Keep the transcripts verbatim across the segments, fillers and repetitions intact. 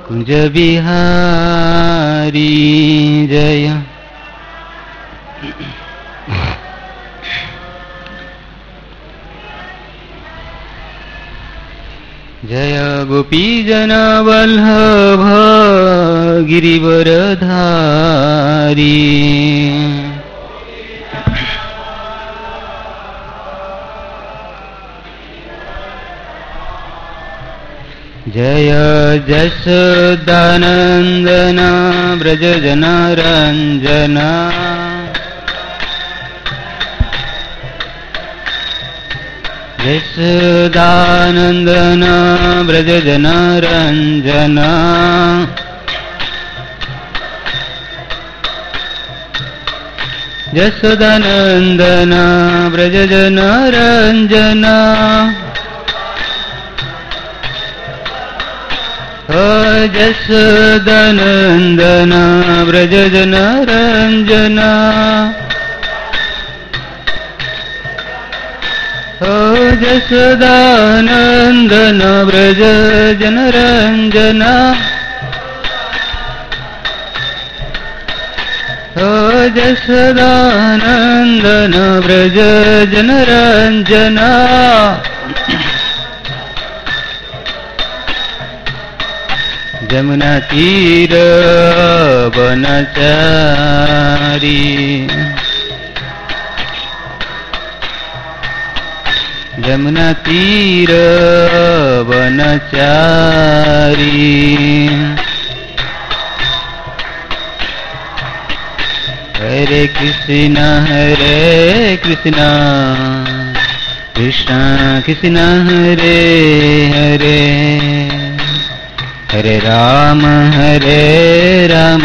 कुंज बिहारी जय। जय गोपी जन वल्लभ गिरिवरधारी। जय जसोदानंदन व्रज जनरंजन। यशोदानंदन व्रज जनरंजन। यशोदानंदन व्रज जनरंजन। यशोदानंदन व्रज जनरंजन। यशोदानंदन व्रज जनरंजन। यशोदानंदन व्रज जनरंजन। जमुना तीर वनचारी। जमुना तीर वनचारी। हरे कृष्ण हरे कृष्ण कृष्ण कृष्ण हरे हरे। हरे राम हरे राम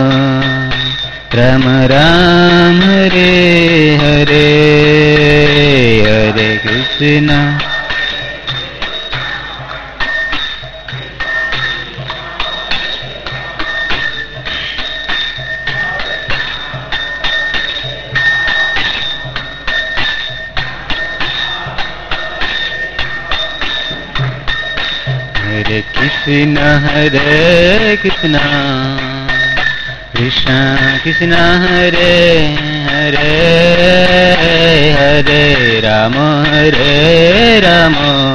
राम राम हरे हरे। हरे कृष्ण हरे कृष्ण हरे कृष्ण कृष्ण कृष्ण हरे हरे। हरे राम हरे राम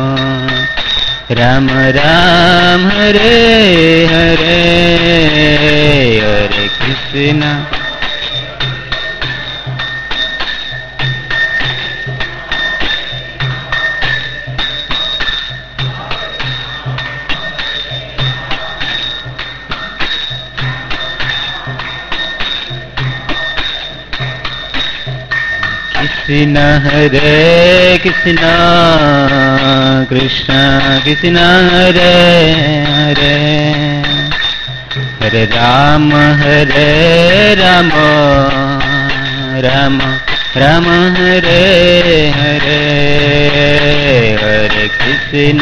राम राम हरे हरे। हरे कृष्ण कृष्ण हरे कृष्ण कृष्ण कृष्ण हरे हरे। हरे राम हरे राम राम राम हरे हरे। हरे कृष्ण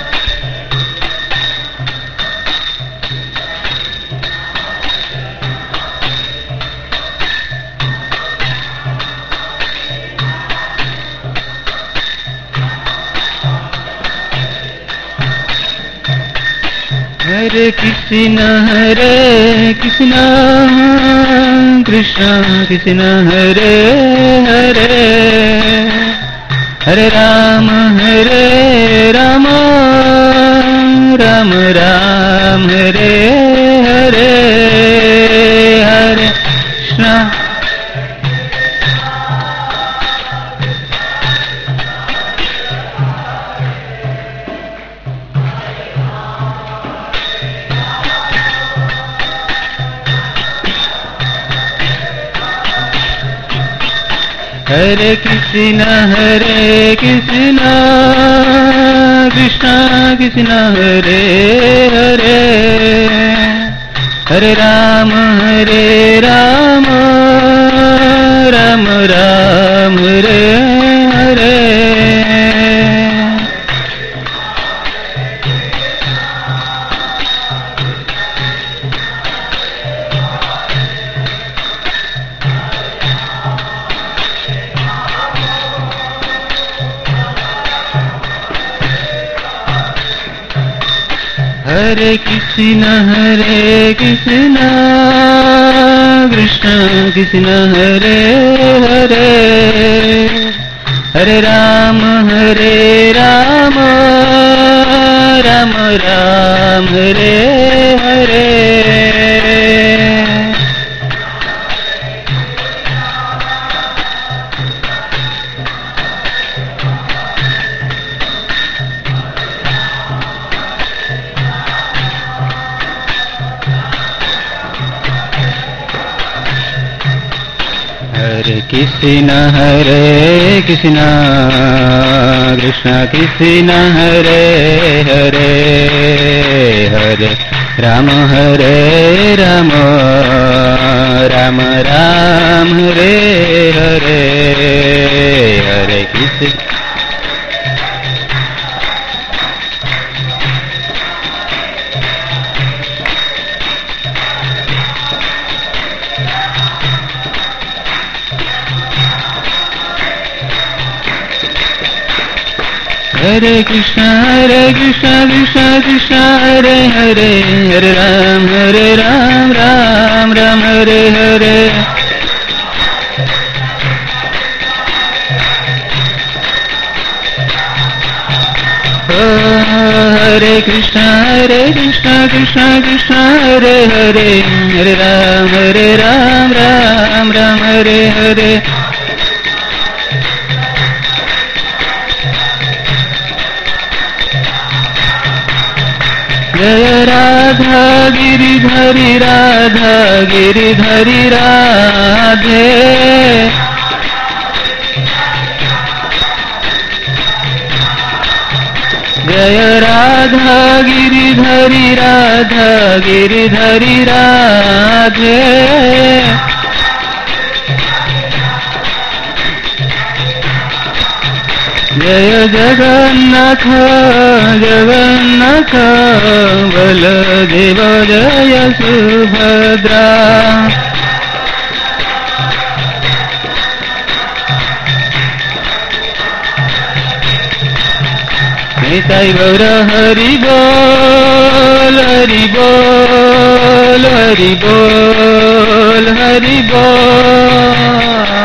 हरे कृष्ण हरे कृष्ण कृष्ण कृष्ण हरे हरे। हरे राम हरे राम राम राम हरे हरे। हरे कृष्ण हरे कृष्ण हरे कृष्ण कृष्ण कृष्ण हरे हरे। हरे राम हरे राम राम राम हरे हरे। हरे कृष्ण हरे कृष्ण कृष्ण कृष्ण हरे हरे हरे राम हरे राम राम राम हरे हरे हरे कृष्ण हरे कृष्ण कृष्ण कृष्ण हरे हरे हरे राम हरे राम राम राम हरे हरे हरे कृष्ण हरे कृष्ण हरे कृष्ण कृष्ण कृष्ण हरे हरे हरे राम हरे राम राम राम हरे हरे हरे कृष्ण हरे कृष्ण कृष्ण कृष्ण हरे हरे हरे राम हरे राम राम राम हरे हरे जय राधा गिरिधरी राधा गिरिधरी राधे जय राधा गिरिधरी राधा गिरिधरी राधे जय जगन्नाथ जगन्नाथ बलदेव जय सुभद्रा निताई गौर हरि बोल हरि बोल हरि बोल हरि बोल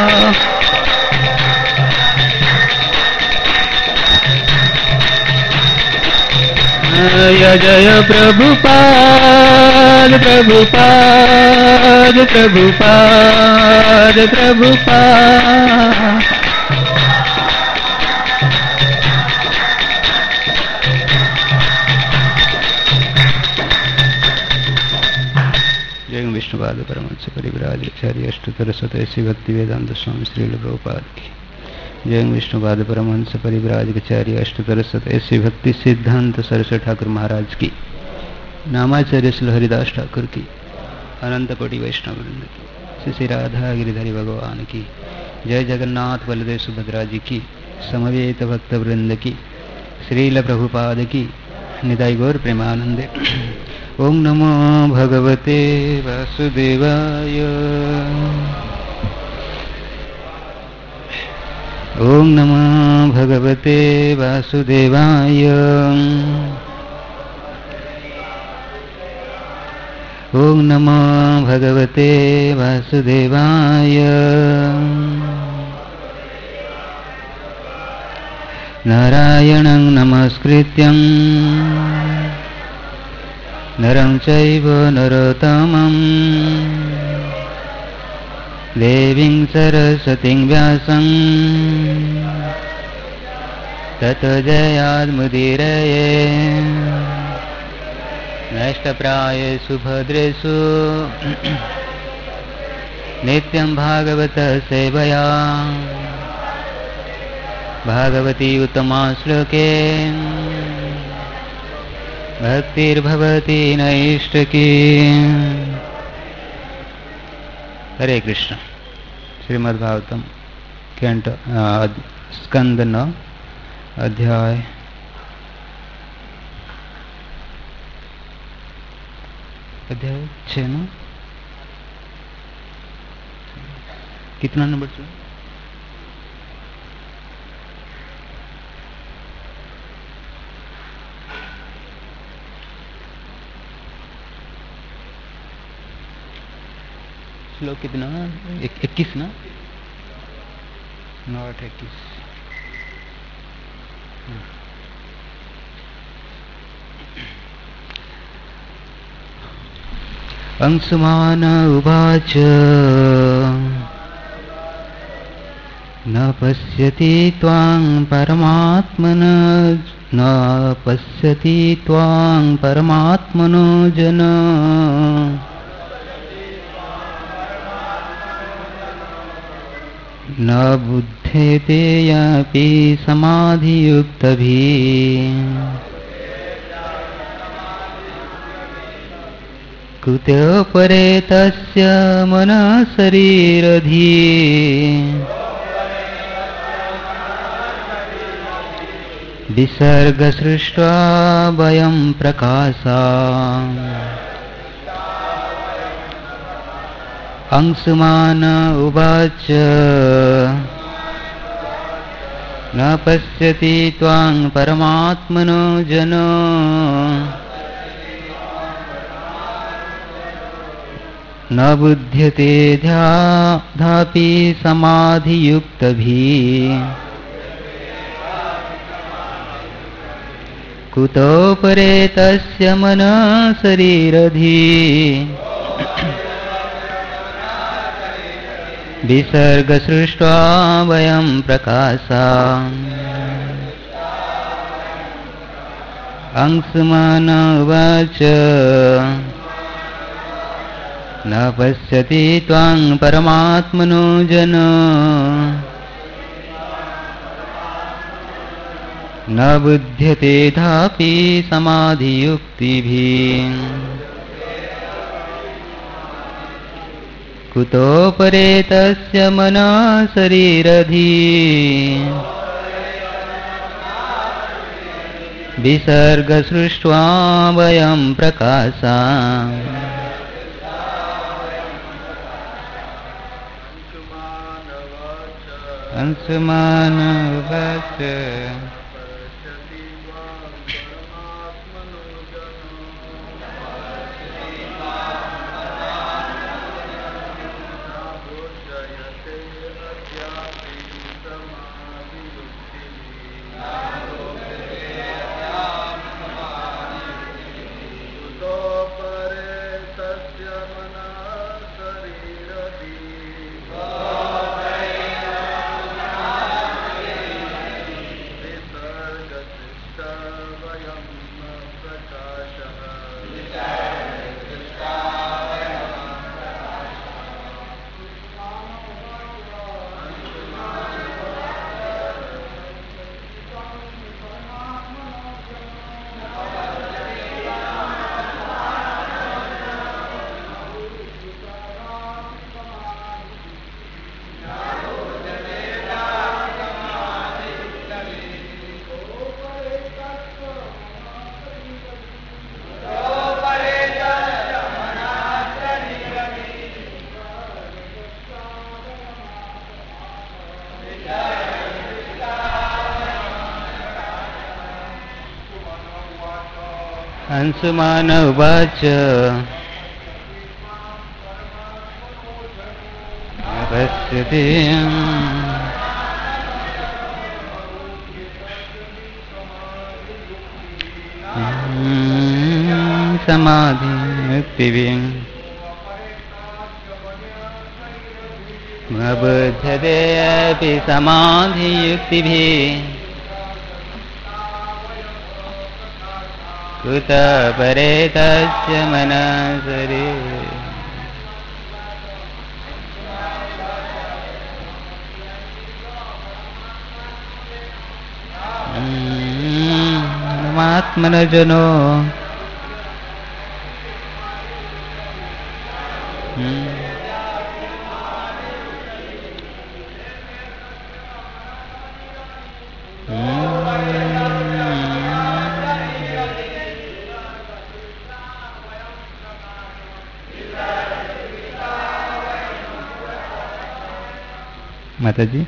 जय जय प्रभुपाद प्रभुपाद प्रभुपाद प्रभुपाद जय विष्णुपाद परमहंस परिव्राज आचार्य अष्टोत्तर शतैसी भक्ति वेदांत स्वामी श्रील प्रभुपाद की जय विष्णुपाद परमहंस परिव्राजकाचार्य अष्टोत्तर शतैसी भक्ति सिद्धांत सरस्वती ठाकुर महाराज की नामाचार्य श्री हरिदास ठाकुर की अनंत कोटि वैष्णव वृंद की श्री श्री राधा गिरिधरी भगवान की जय जगन्नाथ बलदेव सुभद्रा जी की समवेत भक्त वृंद की श्रील प्रभुपाद की निदाई गौर प्रेमानंदे ओम नमो भगवते वासुदेवाय ओम नमो भगवते वासुदेवाय ओम नमो भगवते वासुदेवाय नारायणं नमस्कृत्यं नरं चैव नरोत्तमं देवीं सरस्वतीं व्यासं ततो जयाद्मुदीरये नष्टप्रायेषु भद्रेषु नित्यं भागवत सेवया भागवती उत्तमा श्लोके भक्तिर्भवती नैष्टकी। हरे कृष्ण। श्रीमद्भागवतम कैंट स्कंद नौ अध्याय अध्याय छः नौ कितना नंबर चुना? श्लोक कितना? इक्कीस ना? नॉट इक्कीस। अंशुमान उवाच न पश्यति त्वां परमात्मन न पश्यति त्वां परमात्मनो जन न बुध्यते यापि समाधियुक्तभिः कुतोपरे तस्य मनः शरीरधीः विसर्गसृष्ट्वा वयं प्रकाशा अंशुमान उवाच न पश्यति त्वां परमात्मनो जनो न बुध्यते ध्याधापि समाधियुक्तभिः कुतोपरे तस्य मनः शरीरधीः विसर्गसृष्ट्वा वयं प्रकाशा अंशुमान उवाच न पश्यति त्वां परमात्मनो जनो न बुध्यते धापि समाधियुक्तिभिः कुतोपरे तस्य मनः शरीरधीः विसर्गसृष्ट्वा वयं प्रकाशा अंशुमान उवाच अंशुमान उवाच पश्यति समाधिमुक्तिभिः न बुध्यते अपि समाधियुक्तिभिः कुतोपरे तस्य मनः शरीरधीः परमात्मनो जनो माता जी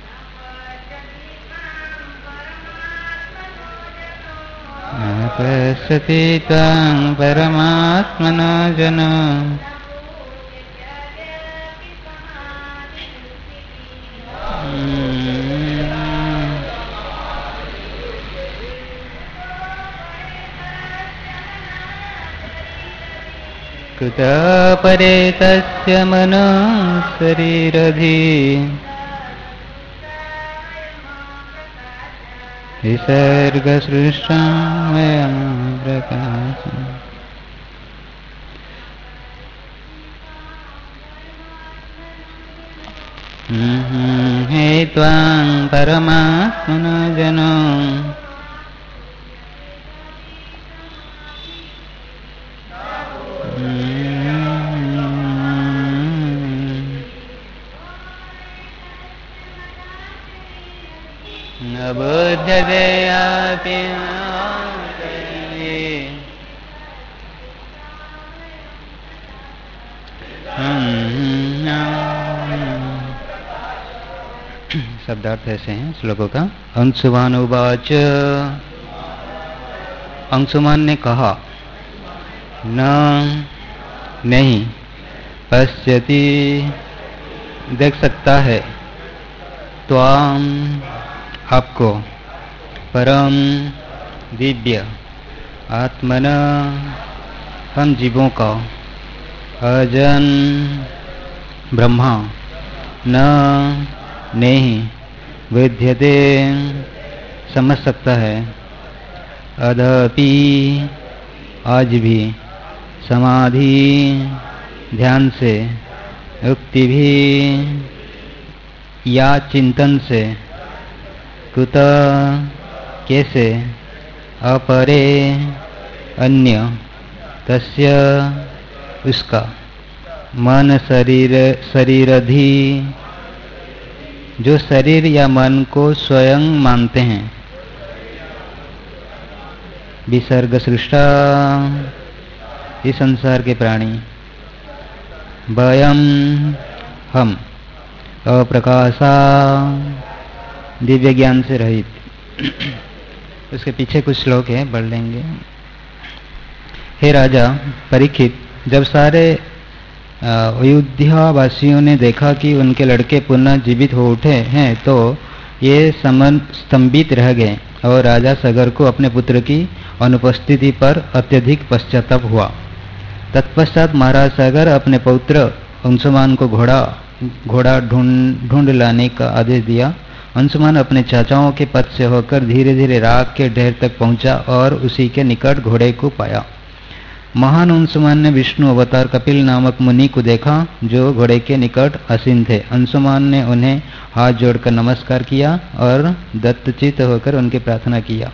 पश्यति त्वां परमात्मनो जनो कुतः परे तस्य मनः शरीरधि विसर्गसृष्टामयं प्रकाशम्। हे त्वां परमात्मनो जनो न बोध्यते अपि शब्दार्थ ऐसे हैं श्लोकों का। अंशुमान उवाच, अंशुमान ने कहा, न नहीं पश्यति देख सकता है, त्वाम आपको, परम दिव्य आत्मन हम जीवों का, अजन ब्रह्मा, न नहीं विद्यते समझ सकता है, अदपि आज भी, समाधि ध्यान से, युक्ति भी या चिंतन से, कुत कैसे, अपरे अन्य, तस्य उसका, मन शरीर शरीरधि जो शरीर या मन को स्वयं मानते हैं, विसर्ग सृष्टा इस संसार के प्राणी, वयम हम, अप्रकाशा दिव्य ज्ञान से रहित। उसके पीछे कुछ श्लोक है, पढ़ लेंगे। हे राजा परीक्षित, जब सारे अयोध्या वासियों ने देखा कि उनके लड़के पुनः जीवित हो उठे हैं तो ये समन स्तंभित रह गए और राजा सगर को अपने पुत्र की अनुपस्थिति पर अत्यधिक पश्चाताप हुआ। तत्पश्चात महाराज सगर अपने पौत्र अंशुमान को घोड़ा घोड़ा ढूंढ ढूंढ लाने का आदेश दिया। अंशुमान अपने चाचाओं के पथ से होकर धीरे धीरे राग के ढेर तक पहुंचा और उसी के निकट घोड़े को पाया। महान अंशुमान ने विष्णु अवतार कपिल नामक मुनि को देखा जो घोड़े के निकट आसीन थे। अंशुमान ने उन्हें हाथ जोड़कर नमस्कार किया और दत्तचित होकर उनकी प्रार्थना किया।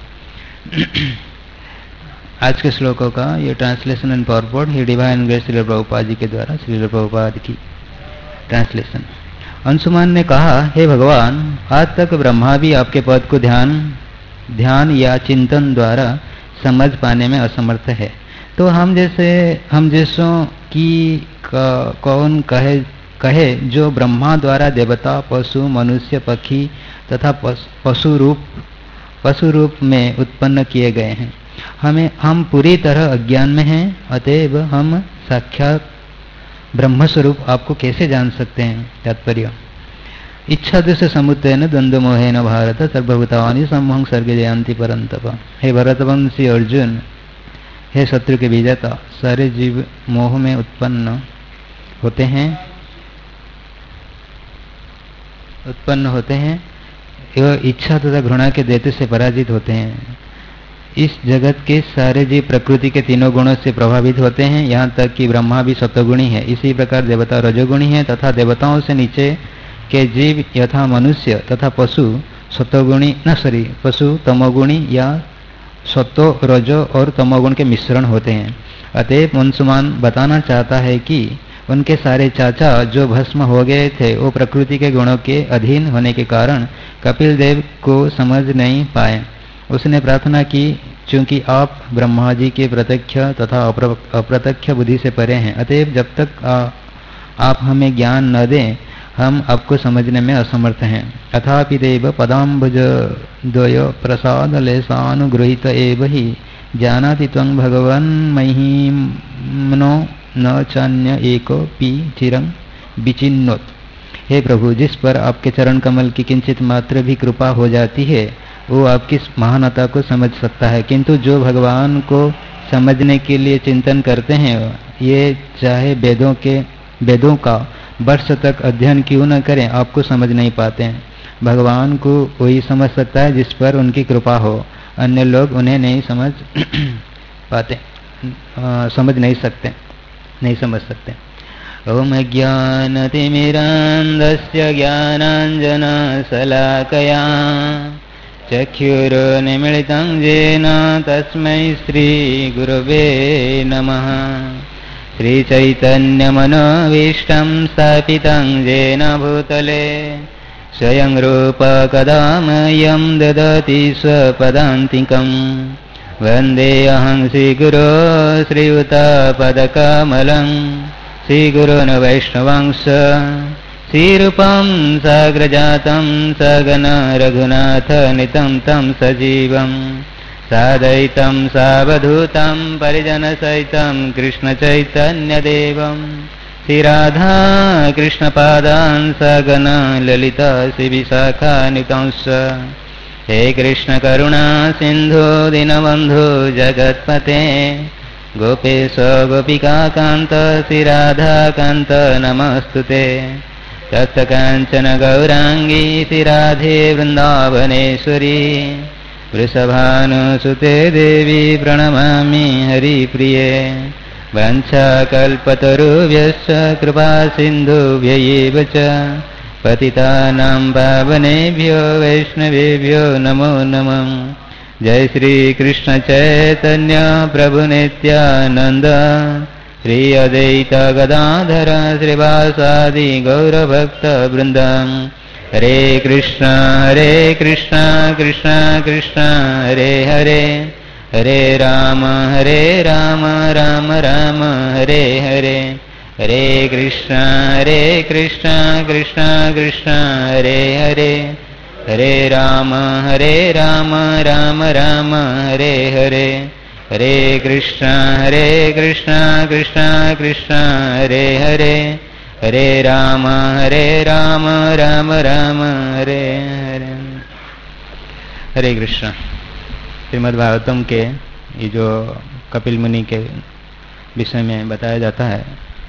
आज के श्लोकों का ये ट्रांसलेशन एंड पॉवरपॉइंट ही डिवाइन ग्रेस श्रील प्रभुपाद जी के द्वारा श्रील प्रभुपाद की ट्रांसलेशन। अंशुमान ने कहा, हे भगवान, आज तक ब्रह्मा भी आपके पद को ध्यान ध्यान या चिंतन द्वारा समझ पाने में असमर्थ है, तो हम जैसे हम जैसों की कौन कहे कहे जो ब्रह्मा द्वारा देवता, पशु, मनुष्य, पक्षी तथा पशु रूप पशु रूप में उत्पन्न किए गए हैं। हमें हम पूरी तरह अज्ञान में हैं, अतएव हम साक्षात ब्रह्म स्वरूप आपको कैसे जान सकते हैं। तात्पर्य, इच्छा से समुत्तेन द्वंद्व मोहेन भारत सर्वभूतानि सम्मोहं सर्गे जयन्ति परन्तप। हे भरतवंशी अर्जुन, हे शत्रु के विजेता, सारे जीव मोह में उत्पन्न होते हैं उत्पन्न होते हैं एवं इच्छा तथा घृणा के दैत्य से पराजित होते हैं। इस जगत के सारे जीव प्रकृति के तीनों गुणों से प्रभावित होते हैं, यहाँ तक कि ब्रह्मा भी सत्वगुणी है। इसी प्रकार देवता रजोगुणी है तथा देवताओं से नीचे के जीव यथा मनुष्य तथा पशु सत्वगुणी न सॉरी पशु तमोगुणी या सत्व, रजो और तमोगुण के मिश्रण होते हैं। अतएव अंशुमान बताना चाहता है कि उनके सारे चाचा जो भस्म हो गए थे वो प्रकृति के गुणों के अधीन होने के कारण कपिल देव को समझ नहीं पाए। उसने प्रार्थना की, चूंकि आप ब्रह्मा जी के प्रत्यक्ष तथा अप्रत्यक्ष बुद्धि से परे हैं, अतएव जब तक आ, आप हमें ज्ञान न दें हम आपको समझने में असमर्थ हैं। अथापि देव पदाम्बुज द्वय प्रसाद लेशानुगृहीत एव ही जानाति त्वं भगवन् महिम्नो न चान्य एको पी चिरं विचिन्नोत। हे प्रभु, जिस पर आपके चरण कमल की किंचित मात्र भी कृपा हो जाती है वो आपकी महानता को समझ सकता है, किंतु जो भगवान को समझने के लिए चिंतन करते हैं ये चाहे वेदों के वेदों का वर्ष तक अध्ययन क्यों न करें, आपको समझ नहीं पाते हैं। भगवान को वही समझ सकता है जिस पर उनकी कृपा हो, अन्य लोग उन्हें नहीं समझ पाते, आ, समझ नहीं सकते नहीं समझ सकते। ओम ज्ञानतिमिरान्धस्य ज्ञानाञ्जनशलाकया चक्षुरुन्मीलितं येन तस्मै श्रीगुरवे नमः। श्रीचैतन्यमनोभीष्टं स्थापितं येन भूतले स्वयं रूप कदा मह्यं ददति स्वपदान्तिकम्। वन्देऽहं श्रीगुरो श्रीयुतपदकमलं श्रीगुरोन् वैष्णवांश श्रीरूपं साग्रजातं सगन रघुनाथनितं तं सजीवं साद्वैतं सावधूतं परिजनसहितं कृष्णचैतन्यदेवं श्रीराधा कृष्णपादान् सगन ललिता श्रीविशाखान्वितांश्च। हे कृष्ण करुणा सिंधु दीनबन्धु जगत्पते गोपेश गोपिकान्त श्रीराधाकान्त नमस्तुते। तप्तकाञ्चन गौरांगी श्रीराधे वृन्दावनेश्वरी वृषभानुसुते देवी प्रणमामि हरिप्रिये। वाञ्छाकल्पतरुभ्यश्च कृपा सिन्धुभ्यैव च पतितानां पावनेभ्यो वैष्णवेभ्यो नमो नमः। जय श्री कृष्ण चैतन्य प्रभु नित्यानंद श्री अद्वैत गदाधर श्रीवासादि गौरभक्त वृंद। हरे कृष्ण हरे कृष्ण कृष्ण कृष्ण हरे हरे हरे राम हरे राम राम राम हरे हरे। हरे कृष्ण हरे कृष्ण कृष्ण कृष्ण हरे हरे हरे राम हरे राम राम राम हरे हरे। हरे कृष्ण हरे कृष्ण कृष्ण कृष्ण हरे हरे हरे राम हरे राम राम राम हरे हरे। हरे कृष्ण। श्रीमद् भागवतम के ये जो कपिल मुनि के विषय में बताया जाता है,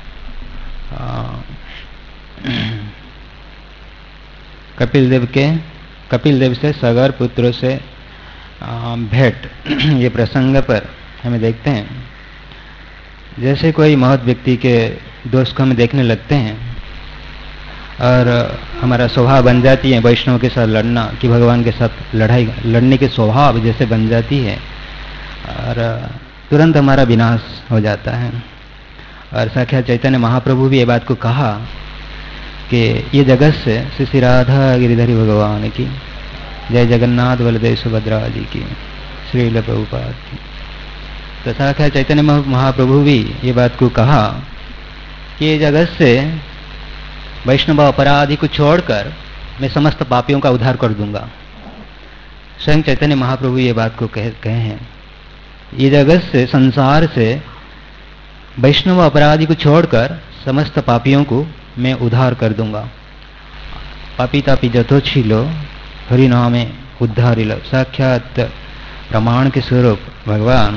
कपिल देव के कपिल देव से सगर पुत्र से भेंट ये प्रसंग पर हमें देखते हैं, जैसे कोई महत् व्यक्ति के दोष को हम देखने लगते हैं और हमारा स्वभाव बन जाती है वैष्णव के साथ लड़ना, कि भगवान के साथ लड़ाई लड़ने के स्वभाव जैसे बन जाती है और तुरंत हमारा विनाश हो जाता है। और साक्षात चैतन्य महाप्रभु भी ये बात को कहा कि ये जगत से श्री श्री राधा गिरिधरी भगवान की जय, जगन्नाथ बलदेव सुभद्रा जी की, श्रील प्रभुपाद की। तो साक्षात चैतन्य महाप्रभु भी ये बात को कहा कि ये जगत से वैष्णव अपराधी को छोड़कर मैं समस्त पापियों का उद्धार कर दूंगा। स्वयं चैतन्य महाप्रभु ये बात को कहे, कहे हैं, ये जगत से संसार से वैष्णव अपराधी को छोड़कर समस्त पापियों को मैं उद्धार कर दूंगा। पापी तापी जतो छिलो हरि नामे उद्धारिलो। साक्षात प्रमाण के स्वरूप भगवान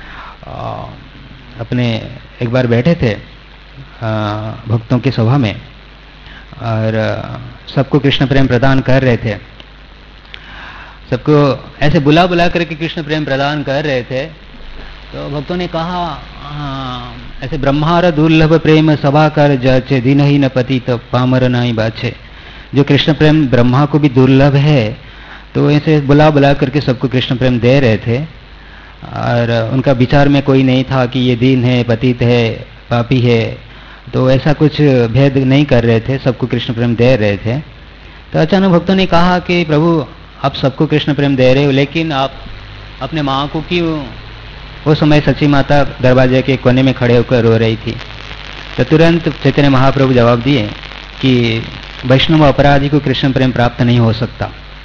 अपने एक बार बैठे थे भक्तों की सभा में और सबको कृष्ण प्रेम प्रदान कर रहे थे। सबको ऐसे बुला बुला करके कृष्ण प्रेम प्रदान कर रहे थे। तो भक्तों ने कहा, हाँ, ऐसे ब्रह्मार दुर्लभ प्रेम सभा कर जाचे दिन ही न पति तो पामर नाई बाचे। जो कृष्ण प्रेम ब्रह्मा को भी दुर्लभ है, तो ऐसे बुला बुला करके सबको कृष्ण प्रेम दे रहे थे और उनका विचार में कोई नहीं था कि ये दीन है, पतित है, पापी है, तो ऐसा कुछ भेद नहीं कर रहे थे, सबको कृष्ण प्रेम दे रहे थे। तो अचानक भक्तों ने कहा कि प्रभु आप सबको कृष्ण प्रेम दे रहे हो, लेकिन आप अपने माँ को क्यों? वो समय सची माता दरवाजे के कोने में खड़े होकर रो रही थी। तो तुरंत चैतन्य महाप्रभु जवाब दिए कि वैष्णव अपराधी को कृष्ण प्रेम प्राप्त नहीं हो सकता।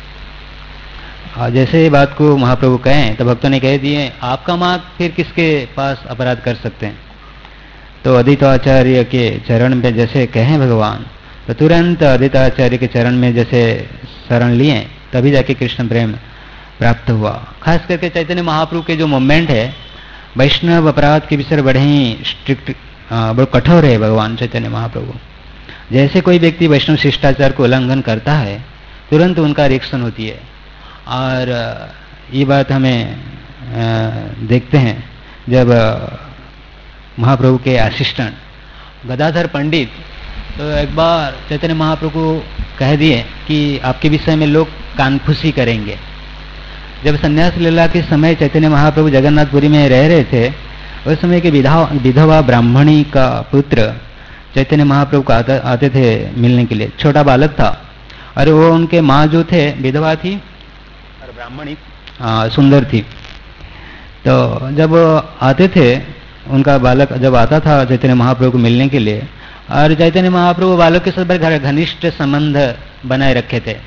जैसे ये बात को महाप्रभु कहें तो भक्तों ने कह दिए, आपका माँ फिर किसके पास अपराध कर सकते हैं? तो अद्वैताचार्य के चरण में जैसे कहें भगवान, तो तुरंत अद्वैताचार्य के चरण में जैसे शरण लिए, तभी जाके कृष्ण प्रेम प्राप्त हुआ। खास करके चैतन्य महाप्रभु के जो मूवमेंट है, वैष्णव अपराध के विषय बड़े ही स्ट्रिक्ट बहुत कठोर है भगवान चैतन्य महाप्रभु। जैसे कोई व्यक्ति वैष्णव शिष्टाचार को उल्लंघन करता है तुरंत उनका रिएक्शन होती है। और ये बात हमें देखते हैं जब महाप्रभु के असिस्टेंट गदाधर पंडित तो एक बार चैतन्य महाप्रभु को कह दिए कि आपके विषय में लोग कानफूसी करेंगे। जब संन्यास लीला के समय चैतन्य महाप्रभु जगन्नाथपुरी में रह रहे थे उस समय के विधवा विधवा ब्राह्मणी का पुत्र चैतन्य महाप्रभु को आते, आते थे मिलने के लिए। छोटा बालक था और वो उनके माँ जो थे विधवा थी और ब्राह्मणी सुंदर थी। तो जब आते थे उनका बालक जब आता था चैतन्य महाप्रभु को मिलने के लिए और चैतन्य महाप्रभु बालक के साथ बड़े घनिष्ठ संबंध बनाए रखे थे।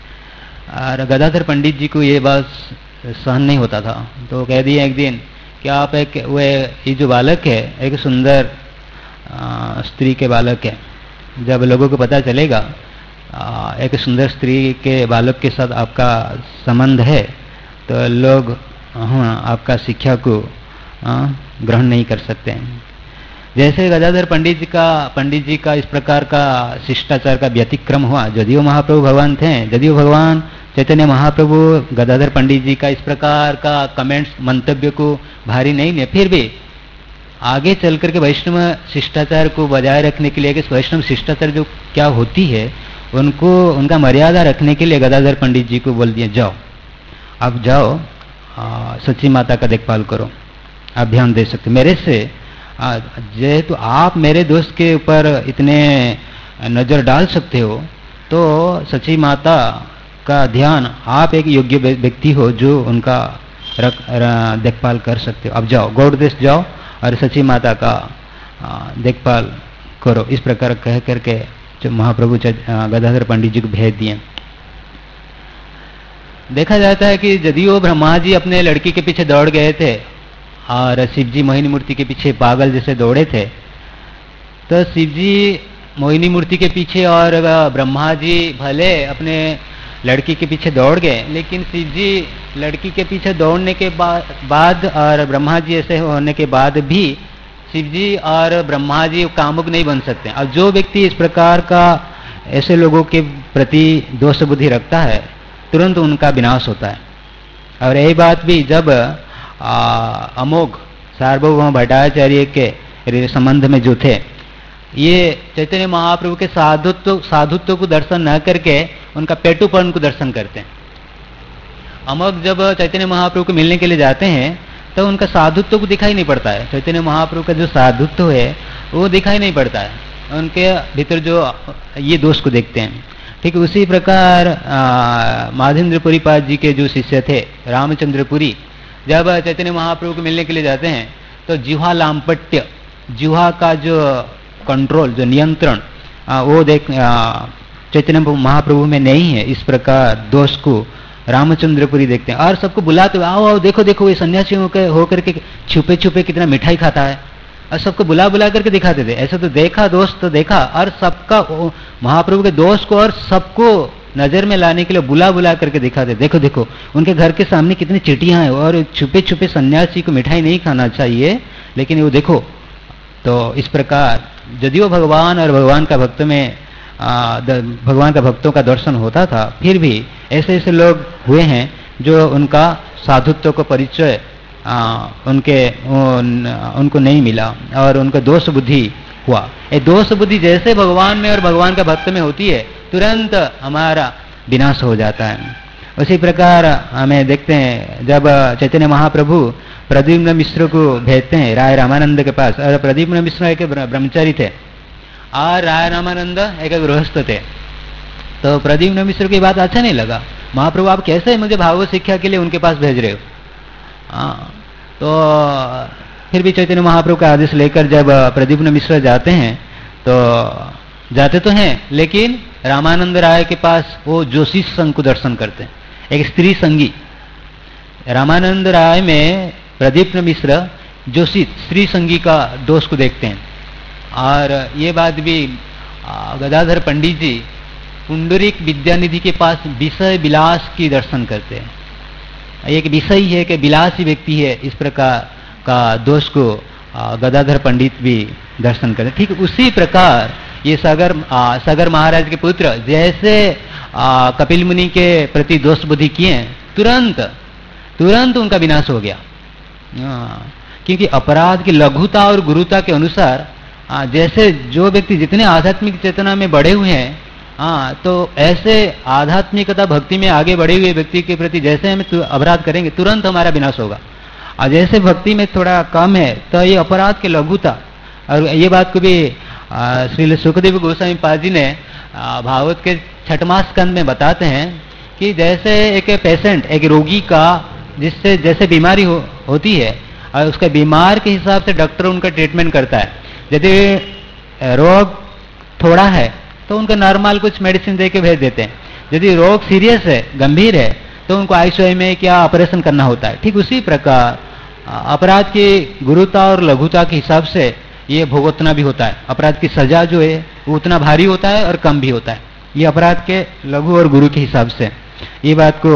और गदाधर पंडित जी को ये बात सहन नहीं होता था तो कह दिया एक दिन कि आप एक वे ये जो बालक है एक सुंदर आ, स्त्री के बालक है। जब लोगों को पता चलेगा आ, एक सुंदर स्त्री के बालक के साथ आपका संबंध है तो लोग हाँ आपका शिक्षा को ग्रहण नहीं कर सकते हैं। जैसे गदाधर पंडित जी का पंडित जी का इस प्रकार का शिष्टाचार का व्यतिक्रम हुआ। यदियो महाप्रभु भगवान थे, यदियो भगवान चैतन्य महाप्रभु गदाधर पंडित जी का इस प्रकार का कमेंट्स मंतव्य को भारी नहीं ले, फिर भी आगे चल करके वैष्णव शिष्टाचार को बजाय रखने के लिए कि वैष्णव शिष्टाचार जो क्या होती है उनको उनका मर्यादा रखने के लिए गदाधर पंडित जी को बोल दिए जाओ आप जाओ सच्ची माता का देखभाल करो, आप ध्यान दे सकते मेरे से। जेहेतु आप मेरे दोस्त के ऊपर इतने नजर डाल सकते हो तो सच्ची माता का ध्यान आप एक योग्य व्यक्ति हो जो उनका देखभाल कर सकते हो। अब जाओ गौड़ देश जाओ और सच्ची माता का देखभाल करो। इस प्रकार कह करके जो महाप्रभु गदाधर पंडित जी को भेज दिए। देखा जाता है कि यदिओ ब्रह्मा जी अपने लड़की के पीछे दौड़ गए थे और शिव जी मोहिनी मूर्ति के पीछे पागल जैसे दौड़े थे तो शिव जी मोहिनी मूर्ति के पीछे और ब्रह्मा जी भले अपने लड़की के पीछे दौड़ गए लेकिन शिव जी लड़की के पीछे दौड़ने के बाद बाद और ब्रह्मा जी ऐसे होने के बाद भी शिव जी और ब्रह्मा जी कामुक नहीं बन सकते। और जो व्यक्ति इस प्रकार का ऐसे लोगों के प्रति दोष बुद्धि रखता है तुरंत उनका विनाश होता है। और यही बात भी जब अमोघ सार्वभौम भट्टाचार्य के संबंध में जो थे ये चैतन्य महाप्रभु के साधुत्व साधुत्व को दर्शन न करके उनका पेटूपन को दर्शन करते हैं। अमोघ जब चैतन्य महाप्रभु को मिलने के लिए जाते हैं तो उनका साधुत्व को दिखाई नहीं पड़ता है। चैतन्य महाप्रभु का जो साधुत्व है वो दिखाई नहीं पड़ता है, उनके भीतर जो ये दोष को देखते हैं। ठीक उसी प्रकार माधेंद्रपुरी पाद जी के जो शिष्य थे रामचंद्रपुरी जब चैतन्य महाप्रभु को मिलने के लिए जाते हैं तो जिह्वा लांपट्य जिह्वा का जो कंट्रोल जो नियंत्रण वो देख चैतन्य महाप्रभु में नहीं है। इस प्रकार दोष को रामचंद्रपुरी देखते हैं और सबको बुलाते हुए आओ आओ देखो देखो ये सन्यासी होकर होकर के छुपे छुपे कितना मिठाई खाता है और सबको बुला बुला करके दिखाते थे। ऐसा तो देखा दोस्त तो देखा और सबका महाप्रभु के दोस्त को और सबको नजर में लाने के लिए बुला बुला करके दिखाते देखो देखो उनके घर के सामने कितनी चिटियां हैं और छुपे छुपे सन्यासी को मिठाई नहीं खाना चाहिए लेकिन वो देखो। तो इस प्रकार यदिओ भगवान और भगवान का भक्त में आ, भगवान का भक्तों का दर्शन होता था फिर भी ऐसे ऐसे लोग हुए हैं जो उनका साधुत्व को परिचय आ, उनके उन, उनको नहीं मिला और उनका दोष बुद्धि हुआ। ये दोष बुद्धि जैसे भगवान में और भगवान का भक्त में होती है तुरंत हमारा विनाश हो जाता है। उसी प्रकार हमें देखते हैं जब चैतन्य महाप्रभु प्रद्युम्न मिश्र को भेजते हैं राय रामानंद के पास और प्रद्युम्न मिश्र एक ब्रह्मचारी थे और राय रामानंद एक गृहस्थ थे। तो प्रद्युम्न मिश्र की बात अच्छा नहीं लगा, महाप्रभु आप कैसे मुझे भागवत शिक्षा के लिए उनके पास भेज रहे हो। हाँ तो फिर भी चैतन्य महाप्रभु का आदेश लेकर जब प्रद्युम्न मिश्र जाते हैं तो जाते तो हैं लेकिन रामानंद राय के पास वो जोशी संघ को दर्शन करते हैं, एक स्त्री संगी। रामानंद राय में प्रद्युम्न मिश्र जोशी स्त्री संगी का दोष को देखते हैं। और ये बात भी गदाधर पंडित जी पुंडरीक विद्यानिधि के पास विषय विलास की दर्शन करते हैं। एक विषय है कि विलासी व्यक्ति है, इस प्रकार का दोष को गदाधर पंडित भी दर्शन करें। ठीक उसी प्रकार ये सागर आ, सागर महाराज के पुत्र जैसे आ, कपिल मुनि के प्रति दोष बुद्धि किए, तुरंत तुरंत उनका विनाश हो गया। आ, क्योंकि अपराध की लघुता और गुरुता के अनुसार आ, जैसे जो व्यक्ति जितने आध्यात्मिक चेतना में बढ़े हुए हैं, हाँ, तो ऐसे आध्यात्मिकता भक्ति में आगे बढ़े हुए व्यक्ति के प्रति जैसे हम अपराध करेंगे तुरंत हमारा विनाश होगा। और जैसे भक्ति में थोड़ा कम है तो ये अपराध की लघुता, और ये बात को भी श्री सुखदेव गोस्वामी पाद जी ने भागवत के छठवां स्कंद में बताते हैं कि जैसे एक पेशेंट, एक रोगी का जिससे जैसे बीमारी हो, होती है और उसके बीमार के हिसाब से डॉक्टर उनका ट्रीटमेंट करता है। यदि रोग थोड़ा है तो उनको नॉर्मल कुछ मेडिसिन दे के भेज देते हैं, यदि रोग सीरियस है, गंभीर है, तो उनको आईसीयू में क्या ऑपरेशन करना होता है। ठीक उसी प्रकार अपराध की गुरुता और लघुता के हिसाब से ये भुगतना भी होता है। अपराध की सजा जो है वो उतना भारी होता है और कम भी होता है, ये अपराध के लघु और गुरु के हिसाब से। ये बात को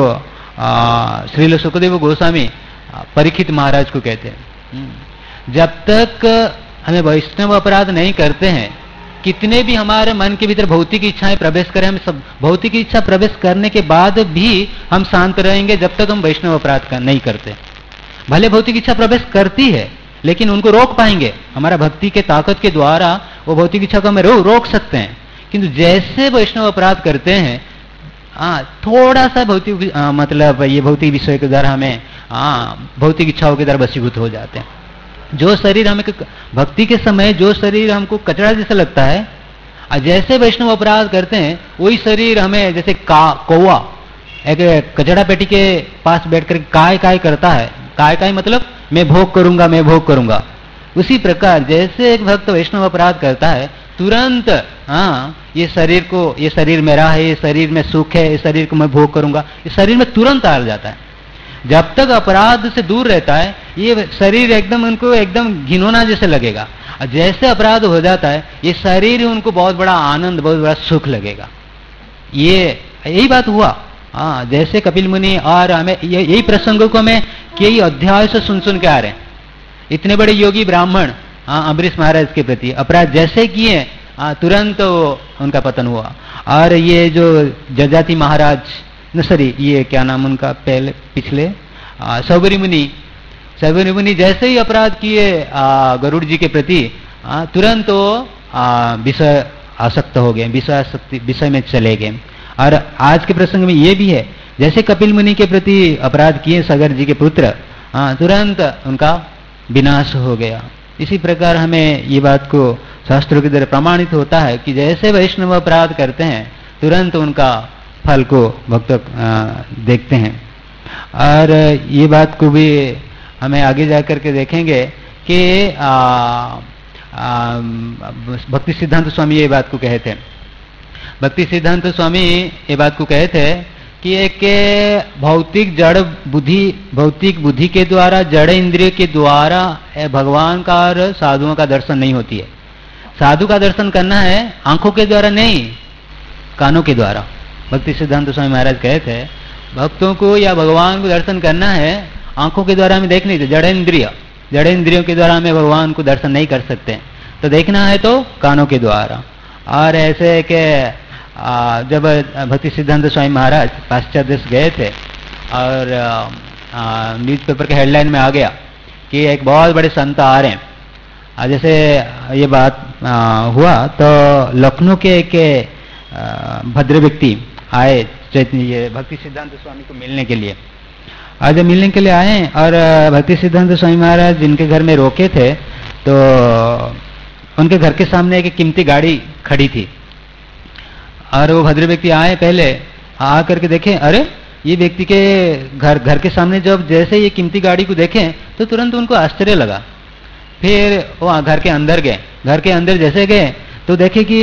श्रील सुखदेव गोस्वामी परीक्षित महाराज को कहते हैं, जब तक हमें वैष्णव अपराध नहीं करते हैं, कितने भी हमारे मन के भीतर भौतिक इच्छाएं प्रवेश करें, हम सब भौतिक इच्छा प्रवेश करने के बाद भी हम शांत रहेंगे जब तक हम वैष्णव अपराध का नहीं करते। भले भौतिक इच्छा प्रवेश करती है लेकिन उनको रोक पाएंगे, हमारा भक्ति के ताकत के द्वारा वो भौतिक इच्छा को हम रो, रोक सकते हैं। किंतु जैसे वैष्णव अपराध करते हैं, हाँ, थोड़ा सा भौतिक मतलब ये भौतिक विषय के द्वारा हमें हाँ भौतिक इच्छाओं के द्वारा वशीभूत हो जाते हैं। जो शरीर हमें भक्ति के समय जो शरीर हमको कचरा जैसा लगता है, जैसे वैष्णव अपराध करते हैं वही शरीर हमें जैसे का कौवा एक कचरा पेटी के पास बैठकर काय काय करता है। काय काय मतलब मैं भोग करूंगा, मैं भोग करूंगा। उसी प्रकार जैसे एक भक्त वैष्णव अपराध करता है, तुरंत हाँ ये शरीर को, ये शरीर मेरा है, ये शरीर में सुख है, इस शरीर को मैं भोग करूंगा, इस शरीर में तुरंत आ जाता है। जब तक अपराध से दूर रहता है ये शरीर एकदम उनको एकदम घिनौना जैसे लगेगा, और जैसे अपराध हो जाता है ये शरीर उनको बहुत बड़ा आनंद, बहुत बड़ा सुख लगेगा। ये यही बात हुआ। हाँ, जैसे कपिल मुनि और हमें यही प्रसंगों को हमें कई अध्याय से सुन सुन के आ रहे हैं। इतने बड़े योगी ब्राह्मण हाँ अम्बरीश महाराज के प्रति अपराध जैसे किए, हाँ तुरंत तो उनका पतन हुआ। और ये जो जजाति महाराज न सॉरी ये क्या नाम उनका पहले पिछले सौबरी मुनि, सौबरी मुनि जैसे ही अपराध किए गरुड़ जी के प्रति, तुरंत वो विषय आसक्त हो गए, विषय आसक्ति विषय में चले गए। और आज के प्रसंग में ये भी है, जैसे कपिल मुनि के प्रति अपराध किए सागर जी के पुत्र, तुरंत उनका विनाश हो गया। इसी प्रकार हमें ये बात को शास्त्रों के द्वारा प्रमाणित होता है कि जैसे वैष्णव अपराध करते हैं तुरंत उनका फल को भक्त देखते हैं। और ये बात को भी हमें आगे जाकर के देखेंगे कि भक्ति सिद्धांत स्वामी ये बात को कहते हैं। भक्ति सिद्धांत स्वामी ये बात को कहते हैं कि एक भौतिक जड़ बुद्धि, भौतिक बुद्धि के द्वारा, जड़ इंद्रिय के द्वारा भगवान का और साधुओं का दर्शन नहीं होती है। साधु का दर्शन करना है आंखों के द्वारा नहीं, कानों के द्वारा। भक्ति सिद्धांत स्वामी महाराज कहते हैं भक्तों को या भगवान को दर्शन करना है आंखों के द्वारा हमें देख नहीं सकते, जड़ इंद्रिय जड़ इंद्रियों के द्वारा हमें भगवान को दर्शन नहीं कर सकते, तो देखना है तो कानों के द्वारा। और ऐसे के जब भक्ति सिद्धांत स्वामी महाराज पाश्चात्य देश गए थे और न्यूज़पेपर के हेडलाइन में आ गया कि एक बहुत बड़े संत आ रहे हैं। जैसे ये बात आ, हुआ तो लखनऊ के एक भद्र व्यक्ति आए चैतन्य भक्ति सिद्धांत स्वामी को मिलने के लिए। आज मिलने के लिए आए और भक्ति सिद्धांत स्वामी महाराज जिनके घर में रोके थे तो उनके घर के सामने एक कीमती गाड़ी खड़ी थी। और वो भद्र व्यक्ति आए, पहले आ करके देखे, अरे ये व्यक्ति के घर घर के सामने जब जैसे ये कीमती गाड़ी को देखें तो तुरंत उनको आश्चर्य लगा। फिर वो घर के अंदर गए, घर के अंदर जैसे गए तो देखे कि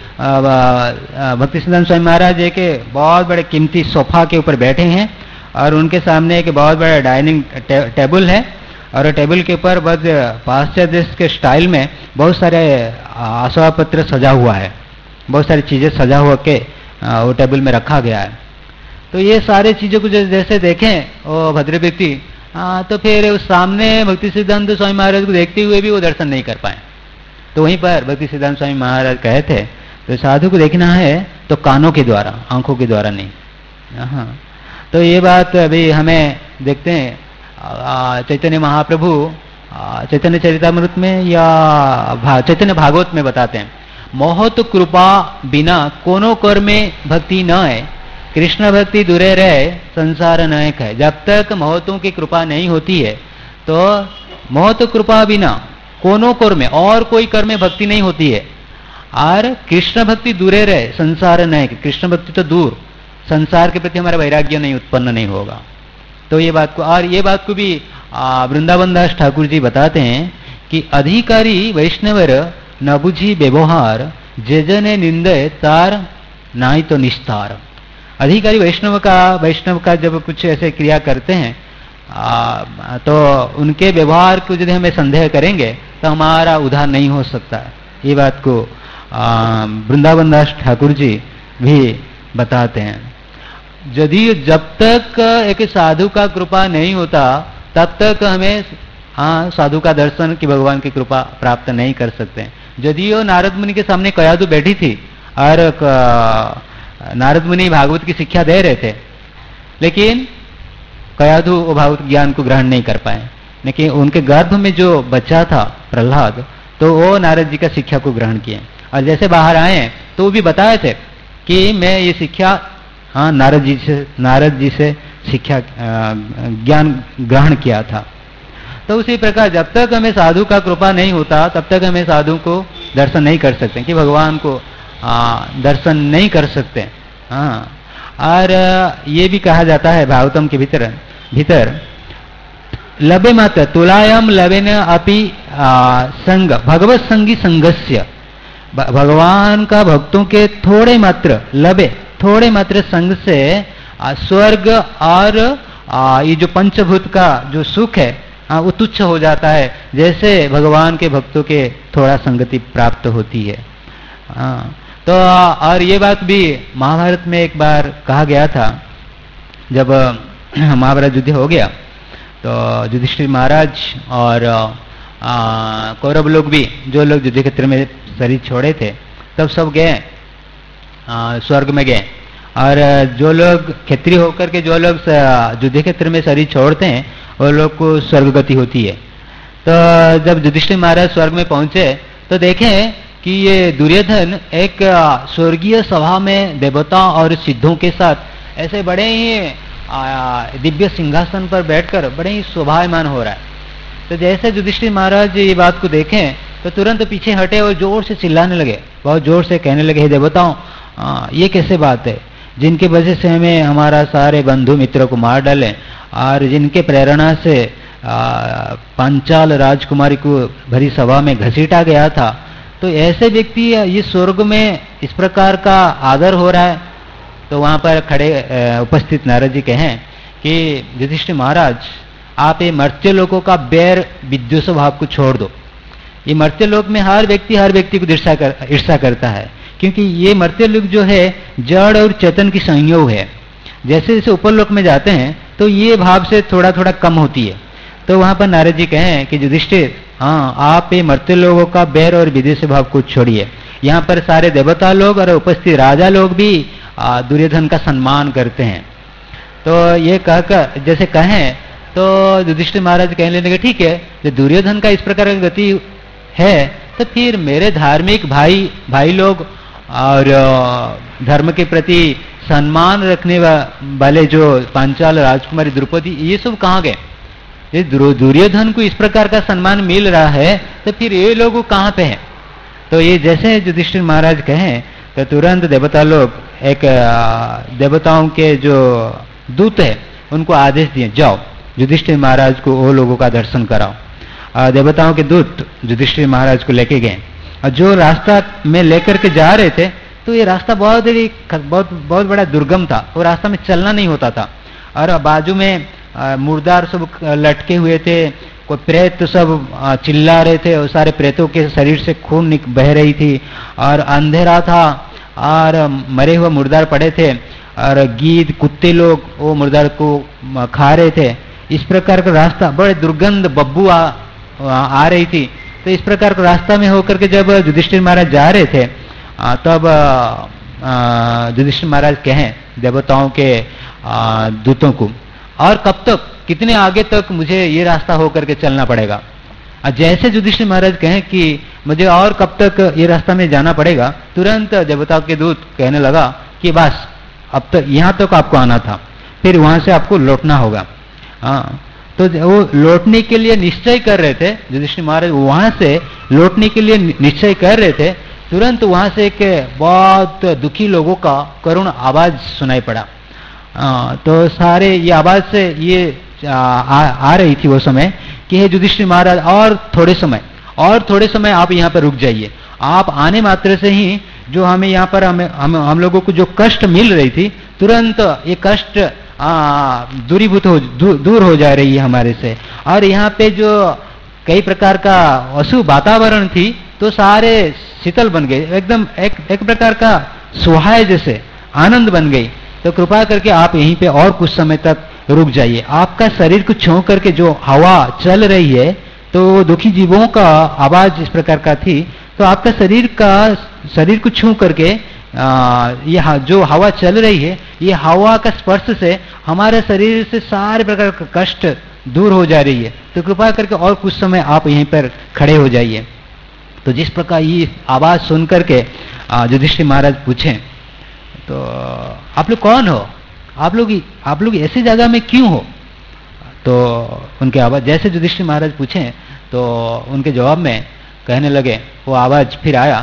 भक्ति सिद्धांत स्वामी महाराज एक बहुत बड़े कीमती सोफा के ऊपर बैठे हैं और उनके सामने एक बहुत बड़ा डाइनिंग टे, टेबल है और टेबल के ऊपर बस पाश्चात्य देश के स्टाइल में बहुत सारे आसवाब पत्र सजा हुआ है, बहुत सारी चीजें सजा हुआ के वो टेबल में रखा गया है। तो ये सारे चीजों को जैसे देखें वो भद्र व्यक्ति, तो फिर उस सामने भक्ति सिद्धांत स्वामी महाराज को देखते हुए भी वो दर्शन नहीं कर पाए। तो वहीं पर भक्ति सिद्धांत स्वामी महाराज कहे थे, तो साधु को देखना है तो कानों के द्वारा, आंखों के द्वारा नहीं। हाँ, तो ये बात अभी हमें देखते हैं चैतन्य महाप्रभु चैतन्य चरितामृत में या भा, चैतन्य भागवत में बताते हैं, मोहत कृपा बिना कोनो कर में भक्ति न है, कृष्ण भक्ति दूरे रहे संसार नायक है। जब तक महतों की कृपा नहीं होती है तो महत कृपा बिना कोनो कर में, और कोई कर में भक्ति नहीं होती है, और कृष्ण भक्ति दूरे रहे संसार नायक, कृष्ण भक्ति तो दूर, संसार के प्रति हमारा वैराग्य नहीं उत्पन्न नहीं होगा। तो ये बात को, और ये बात को भी वृंदावन दास ठाकुर जी बताते हैं कि अधिकारी वैष्णवर न बुझी व्यवहार, जे जने निंदे तार नाई तो निस्तार। अधिकारी वैष्णव का वैष्णव का जब कुछ ऐसे क्रिया करते हैं आ, तो उनके व्यवहार को यदि हमें संदेह करेंगे तो हमारा उद्धार नहीं हो सकता। ये बात को वृंदावन दास ठाकुर जी भी बताते हैं। यदि जब तक एक साधु का कृपा नहीं होता तब तक हमें हाँ साधु का दर्शन की भगवान की कृपा प्राप्त नहीं कर सकते। यदि वो नारद मुनि के सामने कयादु बैठी थी और नारद मुनि भागवत की शिक्षा दे रहे थे, लेकिन कयादु वो भागवत ज्ञान को ग्रहण नहीं कर पाए, लेकिन उनके गर्भ में जो बच्चा था प्रहलाद, तो वो नारद जी का शिक्षा को ग्रहण किए, और जैसे बाहर आए तो वो भी बताए थे कि मैं ये शिक्षा हाँ नारद जी से नारद जी से शिक्षा ज्ञान ग्रहण किया था। तो उसी प्रकार जब तक हमें साधु का कृपा नहीं होता तब तक हमें साधु को दर्शन नहीं कर सकते, कि भगवान को आ, दर्शन नहीं कर सकते। हाँ, और ये भी कहा जाता है भागवतम के भीतर भीतर लबे मात्र तुलायम लबेन अपि संग भगवत संगी संगस्य, भगवान का भक्तों के थोड़े मात्र लबे थोड़े मात्र संग से स्वर्ग और आ, ये जो पंचभूत का जो सुख है हाँ वो तुच्छ हो जाता है, जैसे भगवान के भक्तों के थोड़ा संगति प्राप्त होती है। हाँ, तो और ये बात भी महाभारत में एक बार कहा गया था, जब महाभारत युद्ध हो गया तो युधिष्ठिर महाराज और कौरव लोग भी, जो लोग युद्ध क्षेत्र में शरीर छोड़े थे, तब सब गए स्वर्ग में गए, और जो लोग क्षत्रिय होकर के जो लोग युद्ध क्षेत्र में शरीर छोड़ते हैं वो लोग को स्वर्ग गति होती है। तो जब युधिष्ठिर महाराज स्वर्ग में पहुंचे तो देखें कि ये दुर्योधन एक स्वर्गीय सभा में देवता और सिद्धों के साथ ऐसे बड़े ही दिव्य सिंहासन पर बैठकर बड़े ही शोभायमान हो रहा है। तो जैसे युधिष्ठिर महाराज ये बात को देखें तो तुरंत पीछे हटे और जोर से चिल्लाने लगे, बहुत जोर से कहने लगे, हे देवताओं ये कैसे बात है, जिनके वजह से हमें हमारा सारे बंधु मित्रों को मार डाले और जिनके प्रेरणा से पांचाल राजकुमारी को भरी सभा में घसीटा गया था, तो ऐसे व्यक्ति ये स्वर्ग में इस प्रकार का आदर हो रहा है। तो वहां पर खड़े उपस्थित नारद जी कहें कि युधिष्ठिर महाराज, आप ये मर्त्य लोगों का बैर विद्वेष भाव को छोड़ दो। ये मर्त्य लोक में हर व्यक्ति हर व्यक्ति को ईर्षा कर, ईर्षा करता है, क्योंकि ये मर्त्य लोक जो है जड़ और चेतन की संयोग है। जैसे जैसे ऊपर लोक में जाते हैं तो ये भाव से थोड़ा थोड़ा कम होती है। तो वहां पर नारद जी कहें कि युधिष्ठिर, हाँ आप ये मर्त्य लोगों का बैर और विद्वेष भाव को छोड़िए। यहाँ पर सारे देवता लोग और उपस्थित राजा लोग भी दुर्योधन का सम्मान करते हैं। तो ये कहकर जैसे कहें तो युधिष्ठिर महाराज कहने लगे, ठीक है, जो दुर्योधन का इस प्रकार की गति है तो फिर मेरे धार्मिक भाई भाई लोग और धर्म के प्रति सम्मान रखने वाले जो पांचाल राजकुमारी द्रौपदी, ये सब कहाँ गए? ये दुर्योधन को इस प्रकार का सम्मान मिल रहा है तो फिर ये लोग कहाँ पे हैं? तो ये जैसे युधिष्ठिर महाराज कहें तो तुरंत देवता लोग, एक देवताओं के जो दूत है उनको आदेश दिए, जाओ युधिष्ठिर महाराज को वो लोगों का दर्शन कराओ। देवताओं के दूत युधिष्ठिर महाराज को लेके गए, और जो रास्ता में लेकर के जा रहे थे तो ये रास्ता बहुत ही बहुत बहुत बड़ा दुर्गम था, वो रास्ता में चलना नहीं होता था, और बाजू में मुर्दार सब लटके हुए थे, कोई प्रेत सब चिल्ला रहे थे, और सारे प्रेतों के शरीर से खून बह रही थी, और अंधेरा था और मरे हुए मुर्दार पड़े थे, और गीद कुत्ते लोग वो मुर्दार को खा रहे थे। इस प्रकार का रास्ता बड़े दुर्गंध बब्बू आ, आ रही थी। तो तो इस प्रकार का रास्ता में होकर के जब युधिष्ठिर महाराज जा रहे थे आ, तब युधिष्ठिर महाराज कहें देवताओं के आ, दूतों को, और कब तक, कितने आगे तक मुझे ये रास्ता होकर के चलना पड़ेगा। जैसे युधिष्ठिर महाराज कहें कि मुझे और कब तक ये रास्ता में जाना पड़ेगा, तुरंत देवताओं के दूत कहने लगा कि बस अब तक यहाँ तक आपको आना था, फिर वहां से आपको लौटना होगा। हाँ, तो वो लौटने के लिए निश्चय कर रहे थे, युधिष्ठिर महाराज वहां से लौटने के लिए निश्चय कर रहे थे, तुरंत वहां से एक बहुत दुखी लोगों का करुण आवाज सुनाई पड़ा। आ, तो सारे ये आवाज से ये आ, आ, आ रही थी वो समय कि हे युधिष्ठिर महाराज, और थोड़े समय और थोड़े समय आप यहाँ पर रुक जाइए। आप आने मात्र से ही जो हमें यहाँ पर हमें हम, हम लोगों को जो कष्ट मिल रही थी, तुरंत ये कष्ट दूरीभूत हो दू, दूर हो जा रही है हमारे से। और यहाँ पे जो कई प्रकार का अशुभ वातावरण थी, तो सारे शीतल बन गए, एकदम एक एक प्रकार का सुहाय जैसे आनंद बन गई। तो कृपा करके आप यहीं पे और कुछ समय तक रुक जाइए। आपका शरीर को छू करके जो हवा चल रही है, तो दुखी जीवों का आवाज इस प्रकार का थी, तो आपका शरीर का शरीर को छू करके आ, ये जो हवा चल रही है, ये हवा का स्पर्श से हमारे शरीर से सारे प्रकार का कष्ट दूर हो जा रही है। तो कृपा करके और कुछ समय आप यहीं पर खड़े हो जाइए। तो जिस प्रकार ये आवाज सुन करके युधिष्ठिर महाराज पूछे, तो आप लोग कौन हो, आप लोग आप लोग ऐसी जगह में क्यों हो? तो उनके आवाज जैसे युधिष्ठिर महाराज पूछे, तो उनके जवाब में कहने लगे, वो आवाज फिर आया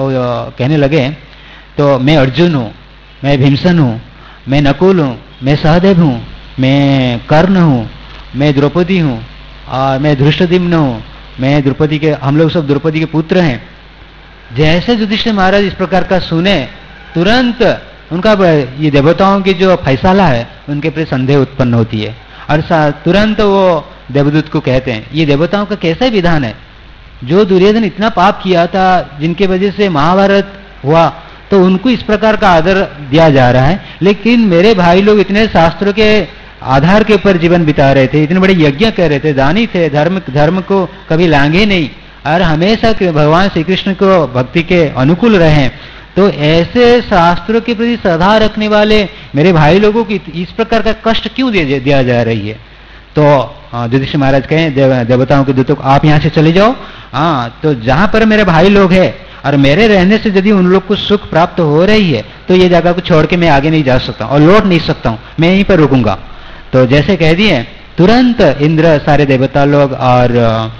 और कहने लगे, तो मैं अर्जुन हूँ, मैं भीमसेन हूँ, मैं नकुल हूँ, मैं सहदेव हूँ, मैं कर्ण हूँ, मैं द्रौपदी हूँ, और मैं धृष्टद्युम्न हूँ, मैं द्रौपदी के, हम लोग सब द्रौपदी के पुत्र हैं। जैसे युधिष्ठिर महाराज इस प्रकार का सुने, तुरंत उनका ये देवताओं की जो फैसला है उनके प्रति संदेह उत्पन्न होती है, और तुरंत वो देवदूत को कहते हैं, ये देवताओं का कैसा विधान है? जो दुर्योधन इतना पाप किया था, जिनके वजह से महाभारत हुआ, तो उनको इस प्रकार का आदर दिया जा रहा है, लेकिन मेरे भाई लोग इतने शास्त्रों के आधार के ऊपर जीवन बिता रहे थे, इतने बड़े यज्ञ कर रहे थे, दानी थे, धर्म धर्म को कभी लांघे नहीं, और हमेशा भगवान श्री कृष्ण को भक्ति के अनुकूल रहे। तो ऐसे शास्त्रों के प्रति श्रद्धा रखने वाले मेरे भाई लोगों को इस प्रकार का कष्ट क्यों दिया जा रही है? तो युधिष्ठिर महाराज कहें देव, देवताओं के दूतों को, आप यहाँ से चले जाओ। हाँ, तो जहां पर मेरे भाई लोग हैं और मेरे रहने से यदि उन लोग को सुख प्राप्त हो रही है, तो ये जगह को छोड़ के मैं आगे नहीं जा सकता और लौट नहीं सकता हूँ, मैं यहीं पर रुकूंगा। तो जैसे कह दिए, तुरंत इंद्र, सारे देवता लोग और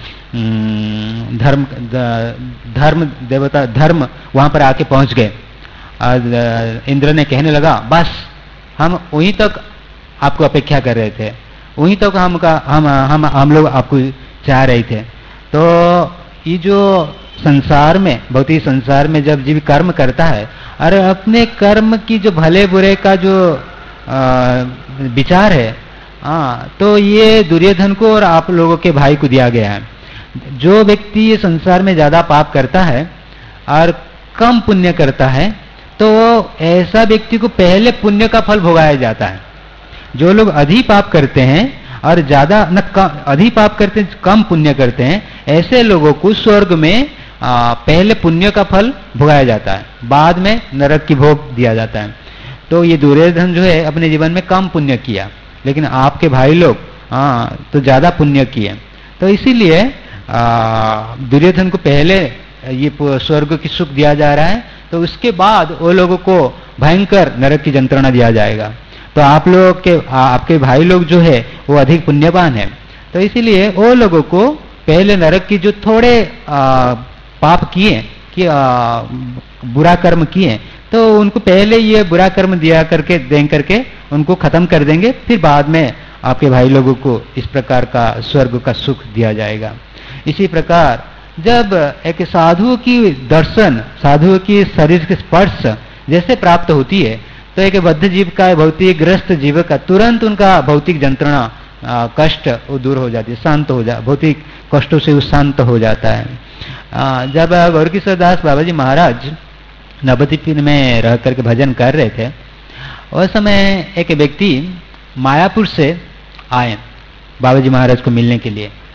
धर्म धर्म देवता धर्म वहां पर आके पहुंच गए। और इंद्र ने कहने लगा, बस हम वहीं तक आपको अपेक्षा कर रहे थे, वहीं तक हम का हम हम हम लोग आपको चाह रहे थे। तो ये जो संसार में, भौतिक संसार में जब जीव कर्म करता है और अपने कर्म की जो भले बुरे का जो विचार है, हाँ, तो ये दुर्योधन को और आप लोगों के भाई को दिया गया है। जो व्यक्ति ये संसार में ज्यादा पाप करता है और कम पुण्य करता है, तो ऐसा व्यक्ति को पहले पुण्य का फल भोगाया जाता है। जो लोग अधिक पाप करते हैं और ज्यादा न अधिक पाप करते हैं, कम पुण्य करते हैं, ऐसे लोगों को स्वर्ग में आ, पहले पुण्य का फल भोगाया जाता है, बाद में नरक की भोग दिया जाता है। तो ये दुर्योधन जो है अपने जीवन में कम पुण्य किया, लेकिन आपके भाई लोग हाँ तो ज्यादा पुण्य किए। तो इसीलिए दुर्योधन को पहले ये स्वर्ग की सुख दिया जा रहा है, तो उसके बाद वो लोगों को भयंकर नरक की यंत्रणा दिया जाएगा। तो आप लोग के आपके भाई लोग जो है वो अधिक पुण्यवान है, तो इसीलिए वो लोगों को पहले नरक की जो थोड़े आ, पाप किए कि आ, बुरा कर्म किए, तो उनको पहले ये बुरा कर्म दिया करके दे करके उनको खत्म कर देंगे, फिर बाद में आपके भाई लोगों को इस प्रकार का स्वर्ग का सुख दिया जाएगा। इसी प्रकार जब एक साधु की दर्शन, साधु की शरीर के स्पर्श जैसे प्राप्त होती है, तो एक बद्ध जीव का, भौतिक ग्रस्त जीव का तुरंत उनका भौतिक यंत्रणा, कष्ट वो दूर हो जाती है, शांत हो जा भौतिक कष्टों से वो शांत हो जाता है। आ, जब गौरकिशोर दास बाबा जी महाराज नवद्वीप में रह करके भजन कर रहे थे, उस समय एक व्यक्ति मायापुर से आए बाबा जी महाराज को मिलने के लिए,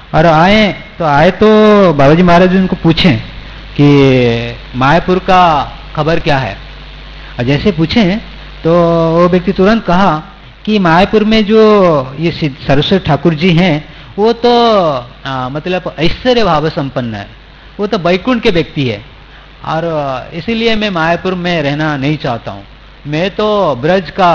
और आए तो आए तो बाबा जी महाराज उनको पूछें कि मायापुर का खबर क्या है। और जैसे पूछे तो वो व्यक्ति तुरंत कहा कि मायापुर में जो ये सरस्वती ठाकुर जी हैं वो तो आ, मतलब ऐश्वर्य भाव संपन्न है, वो तो वैकुंठ के व्यक्ति है, और इसीलिए मैं मायापुर में रहना नहीं चाहता हूँ। मैं तो ब्रज का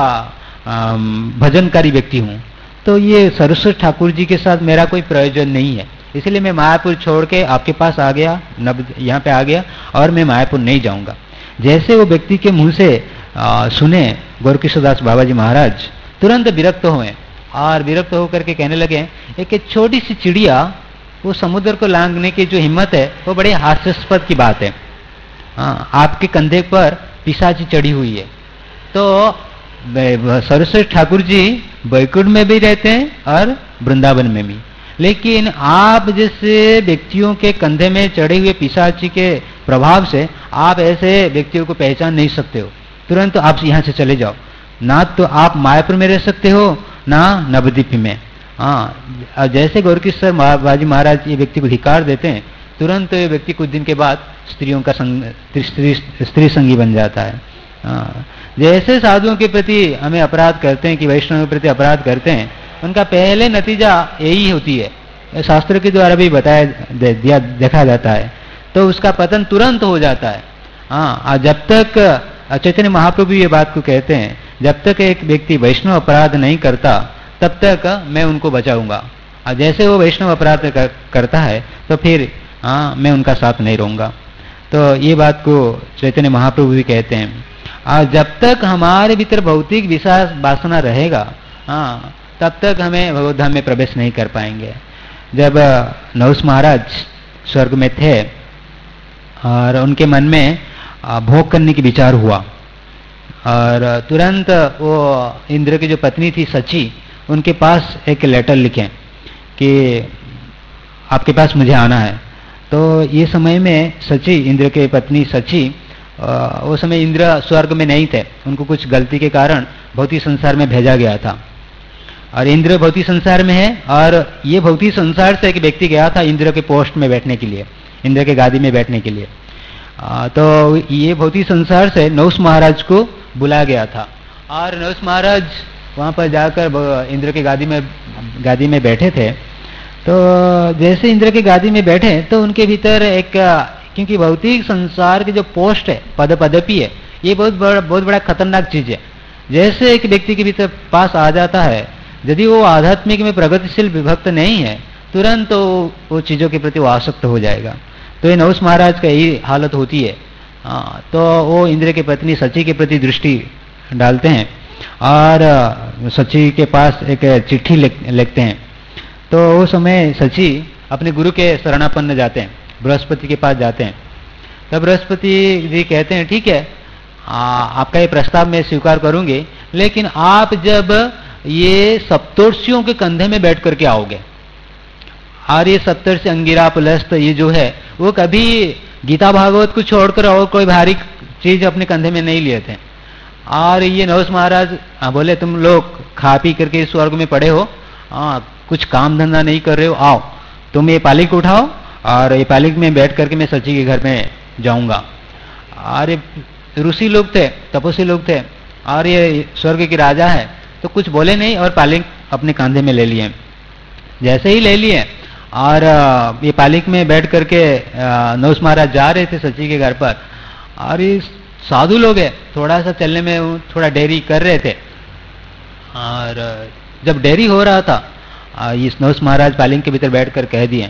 भजनकारी व्यक्ति हूँ, तो ये सरस्वती ठाकुर जी के साथ मेरा कोई प्रयोजन नहीं है, इसलिए मैं मायापुर छोड़ के आपके पास आ गया, नब यहाँ पे आ गया, और मैं मायापुर नहीं जाऊँगा। जैसे वो व्यक्ति के मुंह से आ, सुने गौरकिशोरदास बाबा जी महाराज तुरंत विरक्त हुए, और विरक्त होकर के कहने लगे एक छोटी सी चिड़िया वो समुद्र को लांघने की जो हिम्मत है वो बड़े हास्यास्पद की बात है। हाँ, आपके कंधे पर पिशाची चढ़ी हुई है। तो सरस्वती ठाकुर जी वैकुंठ में भी रहते हैं और वृंदावन में भी, लेकिन आप जैसे व्यक्तियों के कंधे में चढ़े हुए पिशाची के प्रभाव से आप ऐसे व्यक्तियों को पहचान नहीं सकते हो। तुरंत आप यहाँ से चले जाओ, ना तो आप मायापुर में रह सकते हो ना नवद्वीप में। हाँ, जैसे गौरकिशोर बाबाजी महाराज ये व्यक्ति को धिकार देते हैं, तुरंत ये व्यक्ति कुछ दिन के बाद स्त्रियों का संग स्त्री स्त्री संगी बन जाता है। हाँ, जैसे साधुओं के प्रति हमें अपराध करते हैं कि वैष्णव के प्रति अपराध करते हैं, उनका पहले नतीजा यही होती है, शास्त्र के द्वारा भी बताया दे, दिया देखा जाता है, तो उसका पतन तुरंत हो जाता है। हाँ, जब तक चैतन्य महाप्रभु ये बात को कहते हैं, जब तक एक व्यक्ति वैष्णव अपराध नहीं करता तब तक मैं उनको बचाऊंगा, और जैसे वो वैष्णव अपराध कर, करता है तो फिर हाँ मैं उनका साथ नहीं रहूंगा। तो ये बात को चैतन्य महाप्रभु भी कहते हैं। और जब तक हमारे भीतर भौतिक विश्वास वासना रहेगा, हाँ तब तक हमें भगवत धाम में प्रवेश नहीं कर पाएंगे। जब नहुष महाराज स्वर्ग में थे और उनके मन में भोग करने की विचार हुआ, और तुरंत वो इंद्र की जो पत्नी थी सची, उनके पास एक लेटर लिखे कि आपके पास मुझे आना है। तो ये समय में सची, इंद्र के पत्नी सची, वो समय इंद्र स्वर्ग में नहीं थे, उनको कुछ गलती के कारण भौतिक संसार में भेजा गया था, और इंद्र भौतिक संसार में है, और ये भौतिक संसार से एक व्यक्ति गया था इंद्र के पोस्ट में बैठने के लिए, इंद्र के गादी में बैठने के लिए। आ, तो ये भौतिक संसार से नहुष महाराज को बुलाया गया था, और नहुष महाराज वहां पर जाकर इंद्र के गादी में गादी में बैठे थे। तो जैसे इंद्र के गादी में बैठे तो उनके भीतर एक, क्योंकि भौतिक संसार की जो पोस्ट है, पद पदपी है, ये बहुत बड़ा बहुत बड़ा खतरनाक चीज है। जैसे एक व्यक्ति के भीतर पास आ जाता है, यदि वो आध्यात्मिक में प्रगतिशील विभक्त नहीं है, तुरंत तो वो चीजों के प्रति वो आसक्त हो जाएगा। तो ये नहुष महाराज का यही हालत होती है। आ, तो वो इंद्र की पत्नी सची के प्रति दृष्टि डालते हैं, और सची के पास एक चिट्ठी लिखते हैं। तो उस समय सची अपने गुरु के शरणापन्न जाते हैं, बृहस्पति के पास जाते हैं। तब बृहस्पति जी कहते हैं ठीक है, आ, आपका ये प्रस्ताव मैं स्वीकार करूंगी, लेकिन आप जब ये सप्तर्षियों के कंधे में बैठ करके आओगे, और ये सप्तर्षि अंगिरा पुलस्त ये जो है वो कभी गीता भागवत को छोड़कर और कोई भारी चीज अपने कंधे में नहीं लिए थे। और ये नहुष महाराज बोले तुम लोग खा पी करके स्वर्ग में पड़े हो, आ, कुछ काम धंधा नहीं कर रहे हो, आओ तुम ये पालिक उठाओ, और ये पालिक में बैठ करके मैं सची के घर में जाऊंगा। और ये ऋषि लोग थे, तपस्वी लोग थे, और ये स्वर्ग के राजा है, तो कुछ बोले नहीं और पालिक अपने कांधे में ले लिए। जैसे ही ले लिए और ये पालिक में बैठ करके नहुष महाराज जा रहे थे सची के घर पर, और ये साधु लोग है, थोड़ा सा चलने में थोड़ा देरी कर रहे थे, और जब देरी हो रहा था इस नहुष महाराज पालिक के भीतर बैठकर कह दिए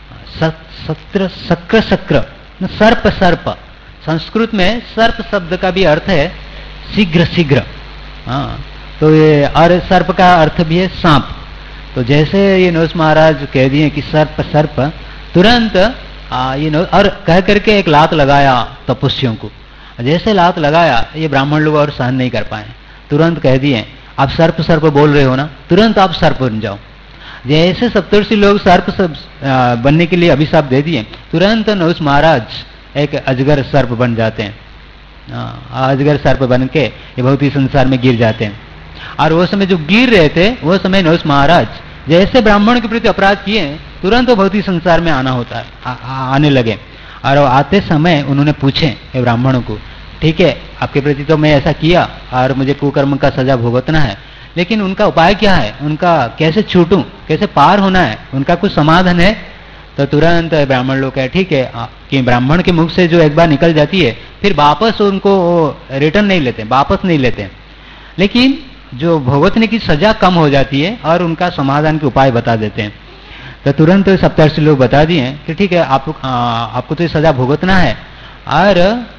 सत्र सक्र सक्र सर्प सर्प। संस्कृत में सर्प शब्द का भी अर्थ है शीघ्र शीघ्र। हाँ, तो ये और सर्प का अर्थ भी है सांप। तो जैसे ये नहुष महाराज कह दिए कि सर्प सर्प, तुरंत आ, ये और कह करके एक लात लगाया तपस्वियों को। जैसे लात लगाया ये ब्राह्मण लोग और सहन नहीं कर पाए, तुरंत कह दिए आप सर्प सर्प बोल रहे हो ना, तुरंत आप सर्प बन जाओ। जैसे सप्तर्षि लोग सर्प बनने के लिए अभिशाप दे दिए, तुरंत नहुष महाराज एक अजगर सर्प बन जाते हैं। अजगर सर्प बन के ये भौतिक संसार में गिर जाते हैं। और वो समय जो गिर रहे थे वो समय नहुष महाराज जैसे ब्राह्मण के प्रति अपराध किए, तुरंत वो भौतिक संसार में आना होता है, आ, आ, आने लगे। और आते समय उन्होंने पूछे ये ब्राह्मणों को, ठीक है आपके प्रति तो मैं ऐसा किया और मुझे कुकर्म का सजा भुगतना है, लेकिन उनका उपाय क्या है, उनका कैसे छूटूं, कैसे पार होना है, उनका कुछ समाधान है? तो तुरंत ब्राह्मण लोग कहे ठीक है, कि ब्राह्मण के मुख से जो एक बार निकल जाती है फिर वापस उनको रिटर्न नहीं लेते, वापस नहीं लेते, लेकिन जो भुगतने की सजा कम हो जाती है और उनका समाधान के उपाय बता देते हैं। तो तुरंत सप्तर्षि लोग बता दिए कि ठीक है आप आ, आपको तो ये सजा भुगतना है, और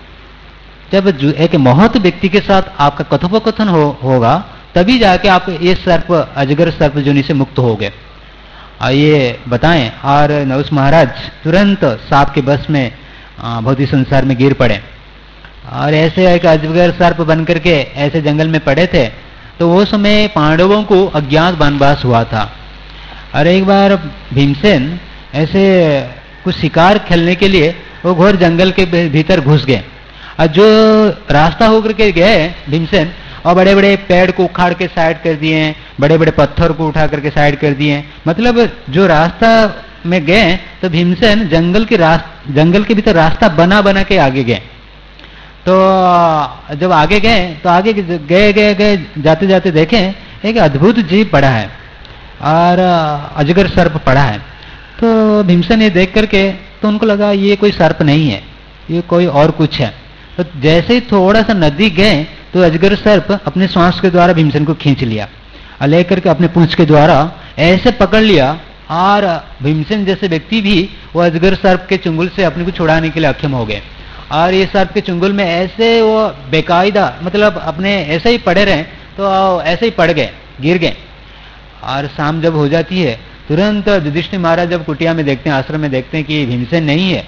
जब एक महत व्यक्ति के साथ आपका कथोपकथन हो, होगा तभी जाके आप ये सर्प अजगर सर्प जोनि से मुक्त हो गए, ये बताएं। और नहुष महाराज तुरंत सांप के बस में भौतिक संसार में गिर पड़े, और ऐसे एक अजगर सर्प बन करके ऐसे जंगल में पड़े थे। तो वो समय पांडवों को अज्ञात वनवास हुआ था, और एक बार भीमसेन ऐसे कुछ शिकार खेलने के लिए वो घोर जंगल के भीतर घुस गए, और जो रास्ता होकर के गए भीमसेन, और बड़े बड़े पेड़ को उखाड़ के साइड कर दिए, बड़े बड़े पत्थर को उठा करके साइड कर दिए, मतलब जो रास्ता में गए तो भीमसेन जंगल के रास्ता जंगल के भीतर रास्ता बना बना के आगे गए। तो जब आगे गए तो आगे गए गए गए जाते जाते देखे एक अद्भुत जीव पड़ा है और अजगर सर्प पड़ा है। तो भीमसेन ये देख करके तो उनको लगा ये कोई सर्प नहीं है, ये कोई और कुछ है। तो जैसे ही थोड़ा सा नजदीक गए तो अजगर सर्प अपने श्वास के द्वारा भीमसेन को खींच लिया और लेकर के अपने पूंछ के द्वारा ऐसे पकड़ लिया, और भीमसेन जैसे व्यक्ति भी वो अजगर सर्प के चुंगल से अपने को छुड़ाने के लिए अक्षम हो गए, और ये सर्प के चुंगल में ऐसे वो बेकायदा मतलब अपने ऐसे ही पड़े रहे, तो ऐसे ही पड़ गए, गिर गए। और शाम जब हो जाती है तुरंत युधिष्ठिर महाराज जब कुटिया में देखते हैं, आश्रम में देखते हैं कि भीमसेन नहीं है,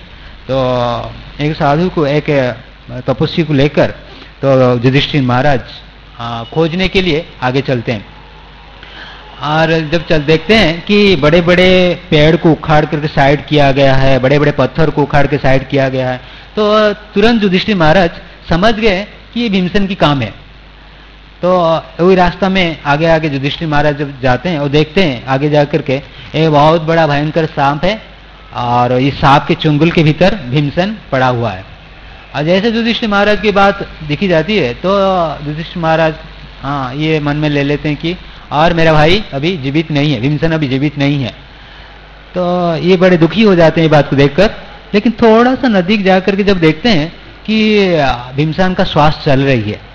तो एक साधु को, एक तपस्वी को लेकर तो युधिष्ठिर महाराज खोजने के लिए आगे चलते हैं। और जब चल देखते हैं कि बड़े बड़े पेड़ को उखाड़ करके साइड किया गया है, बड़े बड़े पत्थर को उखाड़ के साइड किया गया है, तो तुरंत युधिष्ठिर महाराज समझ गए कि ये भीमसेन की काम है। तो वही रास्ता में आगे आगे युधिष्ठिर महाराज जब जाते हैं और देखते हैं आगे जाकर के एक बहुत बड़ा भयंकर सांप है, और इस सांप के चुंगल के भीतर भीमसेन पड़ा हुआ है। और जैसे युधिष्ठिर महाराज की बात दिखी जाती है तो युधिष्ठिर महाराज हाँ ये मन में ले लेते हैं कि और मेरा भाई अभी जीवित नहीं है, भीमसेन अभी जीवित नहीं है। तो ये बड़े दुखी हो जाते हैं ये बात को देखकर। लेकिन थोड़ा सा नजदीक जाकर के जब देखते हैं कि भीमसेन का श्वास चल रही है,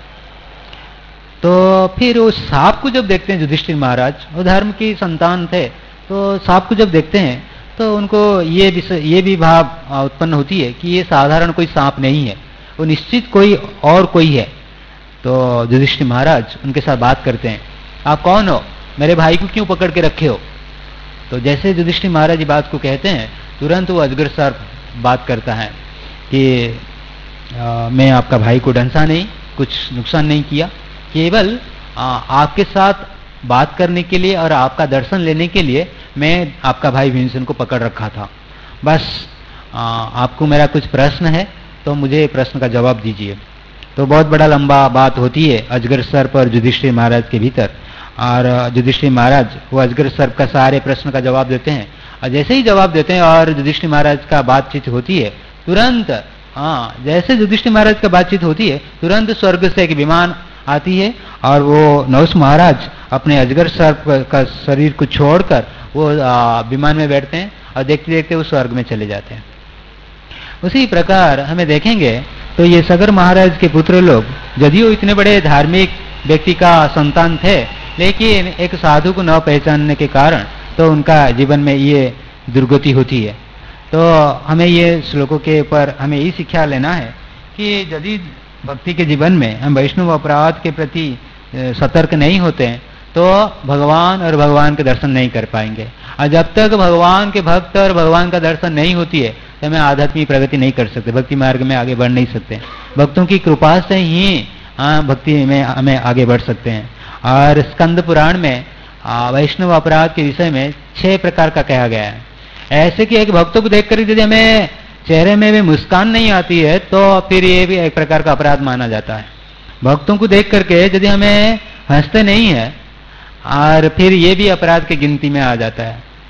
तो फिर उस सांप को जब देखते हैं युधिष्ठिर महाराज, वो धर्म की संतान थे, तो सांप को जब देखते हैं तो उनको ये ये भी भाव उत्पन्न होती है कि ये साधारण कोई सांप नहीं है, वो निश्चित कोई और कोई है। तो युधिष्ठिर महाराज उनके साथ बात करते हैं, आप कौन हो, मेरे भाई को क्यों पकड़ के रखे हो? तो जैसे युधिष्ठिर महाराज ये बात को कहते हैं तुरंत वो अजगर सर्प बात करता है कि आ, मैं आपका भाई को डंसा नहीं, कुछ नुकसान नहीं किया, केवल आ, आपके साथ बात करने के लिए और आपका दर्शन लेने के लिए मैं आपका भाई भीमसेन को पकड़ रखा था। बस आ, आपको मेरा कुछ प्रश्न है तो मुझे प्रश्न का जवाब दीजिए। तो बहुत बड़ा लंबा बात होती है अजगर सर्प और युधिष्ठिर महाराज के भीतर, और युधिष्ठिर महाराज वो अजगर सर्प का सारे प्रश्न का जवाब देते हैं, और जैसे ही जवाब देते हैं और युधिष्ठिर महाराज का बातचीत होती है तुरंत हाँ जैसे युधिष्ठिर महाराज का बातचीत होती है तुरंत स्वर्ग से एक विमान आती है, और वो नहुष महाराज अपने अजगर सर्प का शरीर को छोड़कर वो विमान में बैठते हैं और देखते देखते वो स्वर्ग में चले जाते हैं। उसी प्रकार हमें देखेंगे तो ये सगर महाराज के पुत्र लोग यदियो इतने बड़े धार्मिक व्यक्ति का संतान थे, लेकिन एक साधु को न पहचानने के कारण तो उनका जीवन में ये दुर्गति होती है। तो हमें ये श्लोकों के ऊपर हमें ये शिक्षा लेना है कि यदि भक्ति के जीवन में हम वैष्णव अपराध के प्रति सतर्क नहीं होते हैं तो भगवान और भगवान के दर्शन नहीं कर पाएंगे, और जब तक भगवान के भक्त और भगवान का दर्शन नहीं होती है तो हमें आध्यात्मिक प्रगति नहीं कर सकते, भक्ति मार्ग में आगे बढ़ नहीं सकते। भक्तों की कृपा से ही हाँ भक्ति में हमें आगे बढ़ सकते हैं। और स्कंद पुराण में वैष्णव अपराध के विषय में छह प्रकार का कहा गया है। ऐसे कि एक भक्तों को देखकर यदि हमें चेहरे में भी मुस्कान नहीं आती है तो फिर ये भी एक प्रकार का अपराध माना जाता है। भक्तों को देख करके यदि हमें हंसते नहीं है और फिर ये भी अपराध की गिनती में आ जाता है।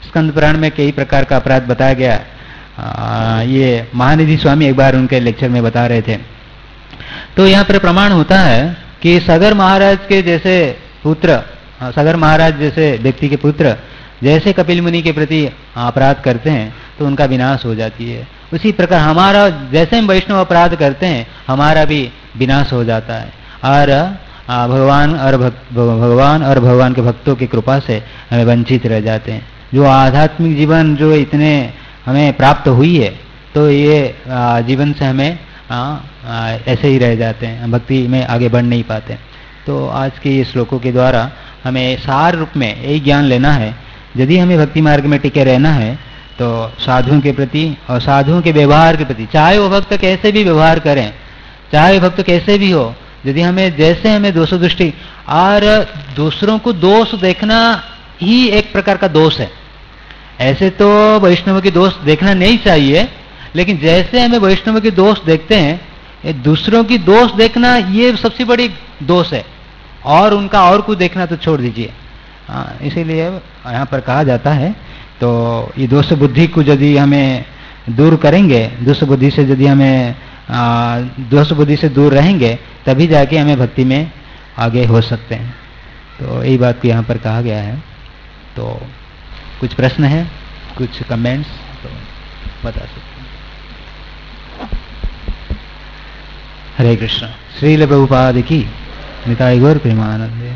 स्कंद पुराण में कई प्रकार का अपराध बताया गया। आ, ये महानिधि स्वामी एक बार उनके लेक्चर में बता रहे थे। तो यहाँ पर प्रमाण होता है कि सगर महाराज के जैसे पुत्र, सगर महाराज जैसे व्यक्ति के पुत्र जैसे कपिल मुनि के प्रति अपराध करते हैं तो उनका विनाश हो जाती है, उसी प्रकार हमारा जैसे हम वैष्णव अपराध करते हैं हमारा भी विनाश हो जाता है। और भगवान और भगवान और भगवान के भक्तों की कृपा से हमें वंचित रह जाते हैं। जो आध्यात्मिक जीवन जो इतने हमें प्राप्त हुई है तो ये जीवन से हमें आ, आ, ऐसे ही रह जाते हैं, हम भक्ति में आगे बढ़ नहीं पाते। तो आज के ये श्लोकों के द्वारा हमें सार रूप में यही ज्ञान लेना है, यदि हमें भक्ति मार्ग में टिके रहना है तो साधुओं के प्रति और साधुओं के व्यवहार के प्रति, चाहे वो भक्त कैसे भी व्यवहार करें, चाहे भक्त कैसे भी हो, यदि हमें जैसे हमें दोष दृष्टि और दूसरों को दोष देखना ही एक प्रकार का दोष है। ऐसे तो वैष्णव की दोष देखना नहीं चाहिए, लेकिन जैसे हमें वैष्णव की दोष देखते हैं दूसरों की दोष देखना ये सबसे बड़ी दोष है, और उनका और कुछ देखना तो छोड़ दीजिए। इसीलिए यहाँ पर कहा जाता है तो ये दोष बुद्धि को यदि हमें दूर करेंगे, दोष बुद्धि से यदि हमें दोष बुद्धि से दूर रहेंगे तभी जाके हमें भक्ति में आगे हो सकते हैं। तो यही बात को यहाँ पर कहा गया है। तो कुछ प्रश्न है, कुछ कमेंट्स तो बता सकते हैं। हरे कृष्ण। श्रील प्रभुपाद की निताई गौर प्रेमानंद।